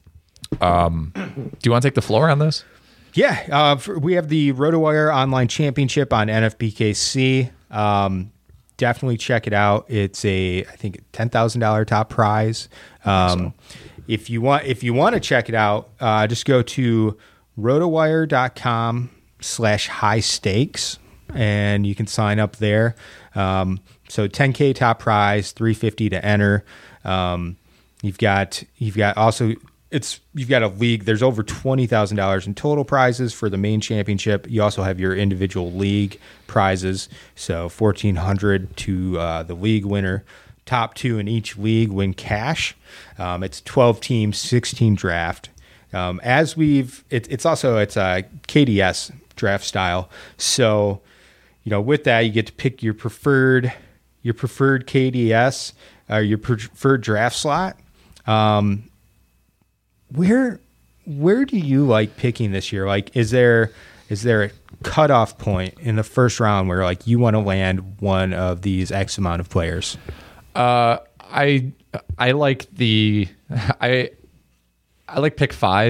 Um, do you want to take the floor on this? Yeah, uh, for, we have the RotoWire Online Championship on N F B K C. Um, definitely check it out. It's a I think ten thousand dollar top prize. Um, if you want if you want to check it out, uh, just go to rotowire dot com slash high stakes and you can sign up there. Um, so ten K top prize, three fifty to enter. Um, you've got you've got also it's you've got a league. There's over twenty thousand dollars in total prizes for the main championship. You also have your individual league prizes. So fourteen hundred to uh, the league winner. Top two in each league win cash. Um, it's twelve teams, sixteen draft. Um, as we've, it, it's also it's a K D S draft style. So, you know, with that you get to pick your preferred your preferred K D S or your preferred draft slot. Um, where where do you like picking this year? Like, is there is there a cutoff point in the first round where like you want to land one of these X amount of players? Uh, I I like the I I like pick five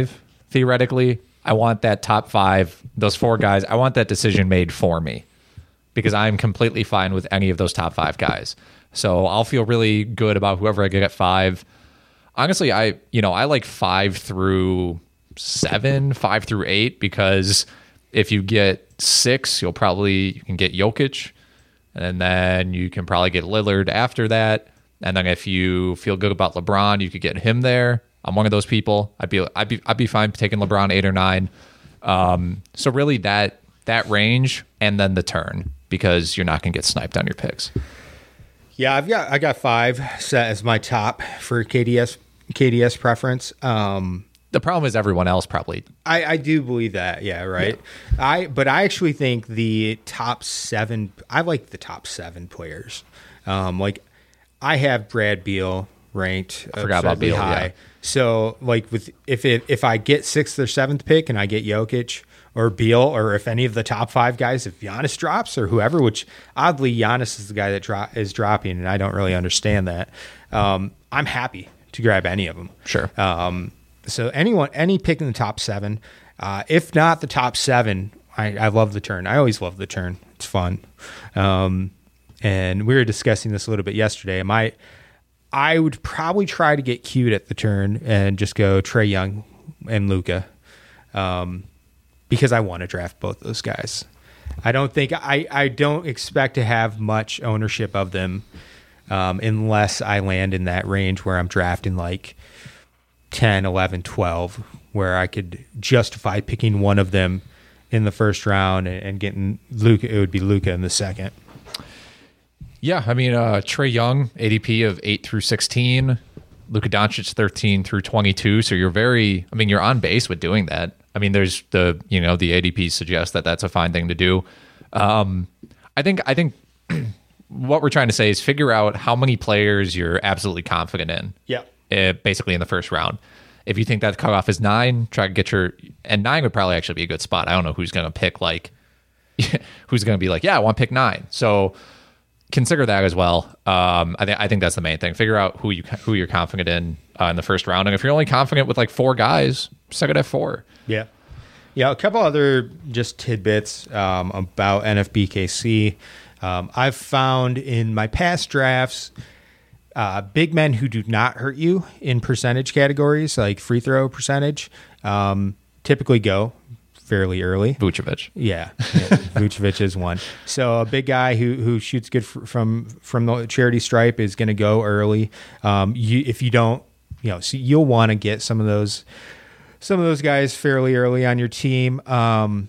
theoretically, I want that top five, those four guys, I want that decision made for me because I'm completely fine with any of those top five guys. So I'll feel really good about whoever I get at five. Honestly, I you know I like five through seven, five through eight, because if you get six, you'll probably you can get Jokic, and then you can probably get Lillard after that. And then if you feel good about LeBron, you could get him there. I'm one of those people. I'd be I'd be I'd be fine taking LeBron eight or nine. Um, so really that that range, and then the turn, because you're not going to get sniped on your picks. Yeah, I've got I got five set as my top for K D S K D S preference. Um, the problem is everyone else probably. I, I do believe that. Yeah, right. Yeah. I but I actually think the top seven. I like the top seven players. Um, like I have Brad Beal ranked. I forgot about Beal. High. Yeah. So like with if it if I get sixth or seventh pick and I get Jokic or Beal, or if any of the top five guys, if Giannis drops or whoever, which oddly Giannis is the guy that dro- is dropping, and I don't really understand that. Um, I'm happy to grab any of them. Sure. Um, so anyone, any pick in the top seven, uh, if not the top seven, I, I love the turn. I always love the turn. It's fun. Um, and we were discussing this a little bit yesterday. My I would probably try to get cute at the turn and just go Trae Young and Luka, um, because I want to draft both those guys. I don't think I, I don't expect to have much ownership of them um, unless I land in that range where I'm drafting like ten, eleven, twelve, where I could justify picking one of them in the first round and, and getting Luka. It would be Luka in the second. Yeah, I mean, uh, Trae Young, A D P of eight through sixteen, Luka Doncic thirteen through twenty-two. So you're very, I mean, you're on base with doing that. I mean, there's the, you know, the A D Ps suggest that that's a fine thing to do. Um, I think, I think what we're trying to say is figure out how many players you're absolutely confident in. Yeah. Uh, basically in the first round. If you think that cutoff is nine, try to get your, and nine would probably actually be a good spot. I don't know who's going to pick like, who's going to be like, yeah, I want to pick nine. So consider that as well. Um, I think I think that's the main thing. Figure out who you who you're confident in uh, in the first round, and if you're only confident with like four guys, set it at four. Yeah, yeah. A couple other just tidbits um, about N F B K C. Um, I've found in my past drafts, uh, big men who do not hurt you in percentage categories, like free throw percentage, um, typically go fairly early. Vucevic. Yeah, yeah. Vucevic is one. So a big guy who who shoots good f- from from the charity stripe is going to go early. Um, you, if you don't, you know, so you'll want to get some of those some of those guys fairly early on your team. Um,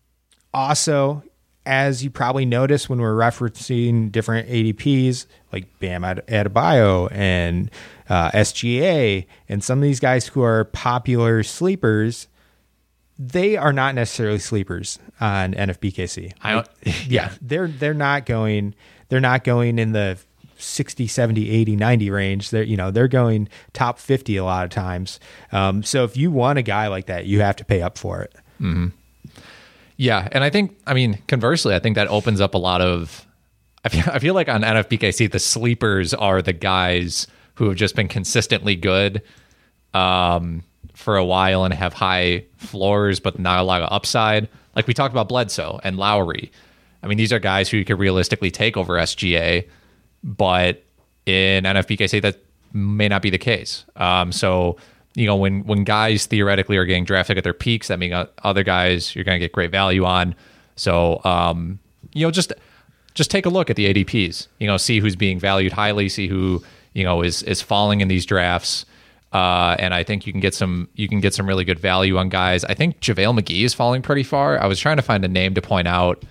also, as you probably noticed when we're referencing different A D Ps, like Bam Adebayo and uh, S G A, and some of these guys who are popular sleepers, they are not necessarily sleepers on N F B K C. I don't, yeah, they're they're not going they're not going in the sixty, seventy, eighty, ninety range. They're you know they're going top fifty a lot of times. Um, so if you want a guy like that, you have to pay up for it. Mm-hmm. Yeah, and I think I mean conversely, I think that opens up a lot of. I feel I feel like on N F B K C, the sleepers are the guys who have just been consistently good. Um. for a while and have high floors, but not a lot of upside. Like we talked about Bledsoe and Lowry. I mean, these are guys who you could realistically take over S G A, but in N F B K C, that may not be the case. Um, so, you know, when, when guys theoretically are getting drafted at their peaks, that means other guys you're going to get great value on. So, um, you know, just, just take a look at the A D Ps, you know, see who's being valued highly, see who, you know, is, is falling in these drafts. Uh, and I think you can get some you can get some really good value on guys. I think JaVale McGee is falling pretty far. I was trying to find a name to point out.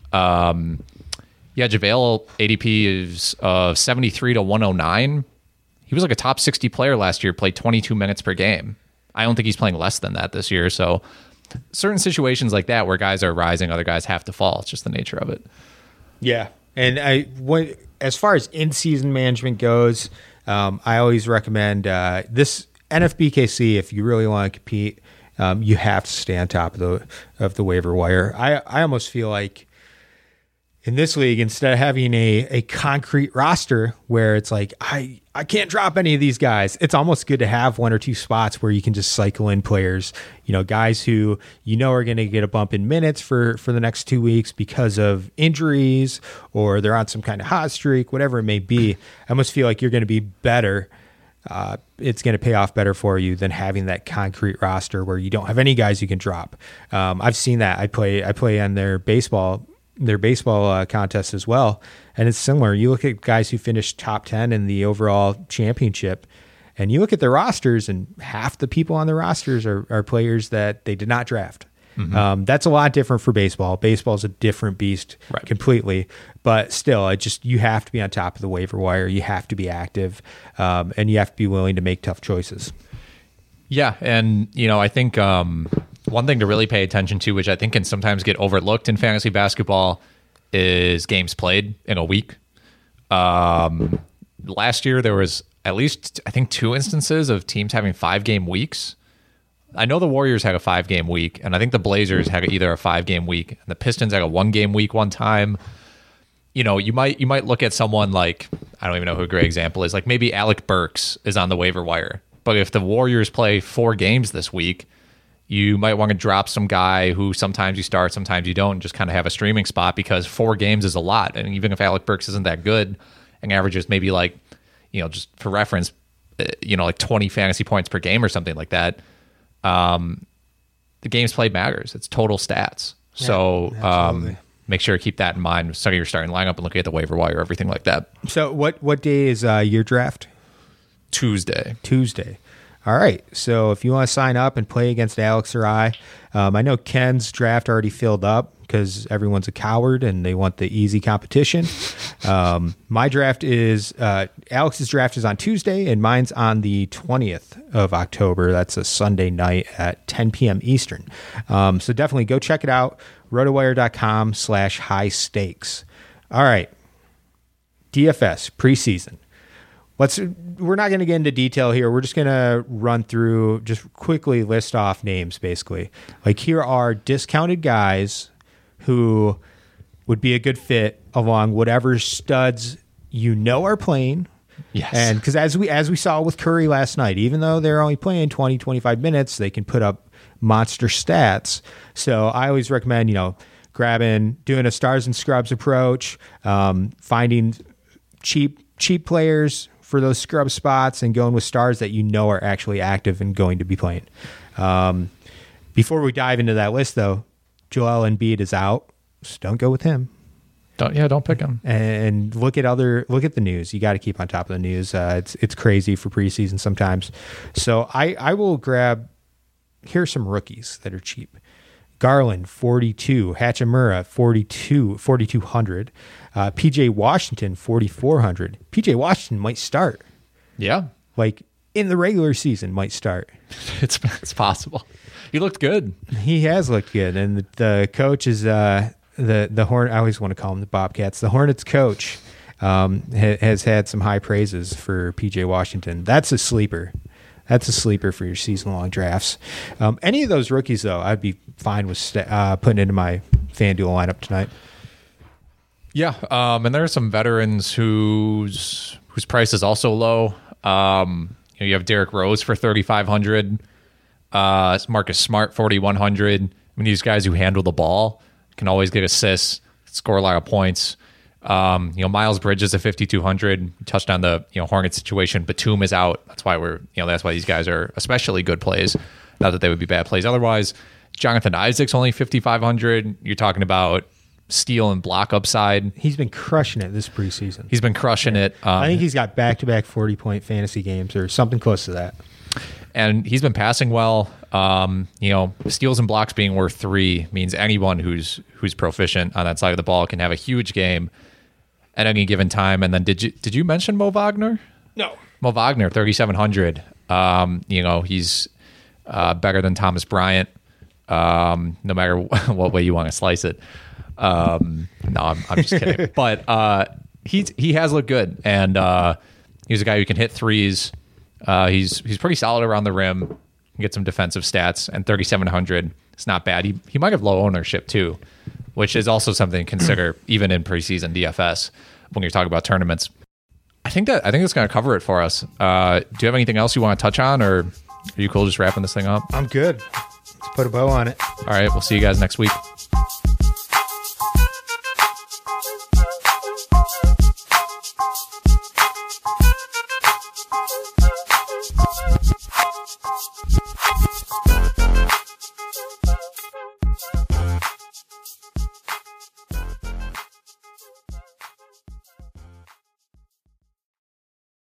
Um, yeah, JaVale A D P is uh, seventy-three to one oh nine. He was like a top sixty player last year, played twenty-two minutes per game. I don't think he's playing less than that this year. So certain situations like that where guys are rising, other guys have to fall. It's just the nature of it. Yeah. And I when, as far as in-season management goes, Um, I always recommend uh, this N F B K C. If you really want to compete, um, you have to stay on top of the of the waiver wire. I, I almost feel like in this league, instead of having a, a concrete roster where it's like, I, I can't drop any of these guys, it's almost good to have one or two spots where you can just cycle in players, you know, guys who you know are going to get a bump in minutes for, for the next two weeks because of injuries, or they're on some kind of hot streak, whatever it may be. I almost feel like you're going to be better. Uh, it's going to pay off better for you than having that concrete roster where you don't have any guys you can drop. Um, I've seen that. I play, I play on their baseball their baseball uh, contest as well. And it's similar. You look at guys who finished top ten in the overall championship, and you look at their rosters, and half the people on the rosters are, are players that they did not draft. Mm-hmm. Um, that's a lot different for baseball. Baseball is a different beast right. completely, but still, it just, you have to be on top of the waiver wire. You have to be active, um, and you have to be willing to make tough choices. Yeah. And, you know, I think, um, one thing to really pay attention to, which I think can sometimes get overlooked in fantasy basketball, is games played in a week. Um, last year, there was at least, I think, two instances of teams having five-game weeks. I know the Warriors had a five-game week, and I think the Blazers had either a five-game week, and the Pistons had a one-game week one time. You know, you might you might look at someone like, I don't even know who a great example is, like maybe Alec Burks is on the waiver wire. But if the Warriors play four games this week, you might want to drop some guy who sometimes you start, sometimes you don't, and just kind of have a streaming spot, because four games is a lot. And even if Alec Burks isn't that good and averages maybe like, you know, just for reference, you know, like twenty fantasy points per game or something like that, um, the games played matters. It's total stats. Yeah, so um, make sure to keep that in mind. Study your starting lineup and look at the waiver wire, everything like that. So what, what day is uh, your draft? Tuesday. Tuesday. All right, so if you want to sign up and play against Alex or I, um, I know Ken's draft already filled up because everyone's a coward and they want the easy competition. Um, my draft is, uh, Alex's draft is on Tuesday, and mine's on the twentieth of October. That's a Sunday night at ten p.m. Eastern. Um, so definitely go check it out, rotowire.com slash high stakes. All right, D F S preseason. Let's, we're not going to get into detail here. We're just going to run through, just quickly list off names, basically. Like, here are discounted guys who would be a good fit along whatever studs you know are playing. Yes. And because as we, as we saw with Curry last night, even though they're only playing twenty, twenty-five minutes, they can put up monster stats. So I always recommend, you know, grabbing, doing a stars and scrubs approach, um, finding cheap, cheap players for those scrub spots and going with stars that you know are actually active and going to be playing. Um, before we dive into that list, though, Joel Embiid is out, so don't go with him. Don't yeah, don't pick him. And look at other look at the news. You got to keep on top of the news. Uh, it's it's crazy for preseason sometimes. So I I will grab. Here's some rookies that are cheap. Garland, forty-two. Hachimura, forty-two, forty-two hundred. Uh, P J Washington, forty-four hundred. P J Washington might start. Yeah. Like, in the regular season, might start. It's it's possible. He looked good. He has looked good. And the, the coach is, uh, the, the Horn. I always want to call him the Bobcats. The Hornets coach um, ha, has had some high praises for P J Washington. That's a sleeper. That's a sleeper for your season-long drafts. Um, any of those rookies, though, I'd be fine with st- uh, putting into my FanDuel lineup tonight. Yeah, um, and there are some veterans whose whose price is also low. Um, you know, you have Derrick Rose for thirty-five hundred, uh, Marcus Smart forty-one hundred. I mean, these guys who handle the ball can always get assists, score a lot of points. Um, you know, Miles Bridges at fifty-two hundred. Touched on the you know Hornets situation. Batum is out. That's why we're you know that's why these guys are especially good plays. Not that they would be bad plays otherwise. Jonathan Isaac's only fifty-five hundred. You're talking about steal and block upside. He's been crushing it this preseason. He's been crushing yeah. it. Um, I think he's got back-to-back forty-point fantasy games or something close to that. And he's been passing well. Um, you know, steals and blocks being worth three means anyone who's who's proficient on that side of the ball can have a huge game at any given time. And then did you did you mention Mo Wagner? No. Mo Wagner, thirty-seven hundred. Um, you know, he's uh, better than Thomas Bryant, um, no matter what way you want to slice it. Um, no, I'm, I'm just kidding. But uh, he's he has looked good, and uh, he's a guy who can hit threes. Uh, he's he's pretty solid around the rim. Can get some defensive stats, and thirty-seven hundred. It's not bad. He he might have low ownership too, which is also something to consider even in preseason D F S when you're talking about tournaments. I think that I think that's going to cover it for us. Uh, do you have anything else you want to touch on, or are you cool just wrapping this thing up? I'm good. Let's put a bow on it. All right, we'll see you guys next week.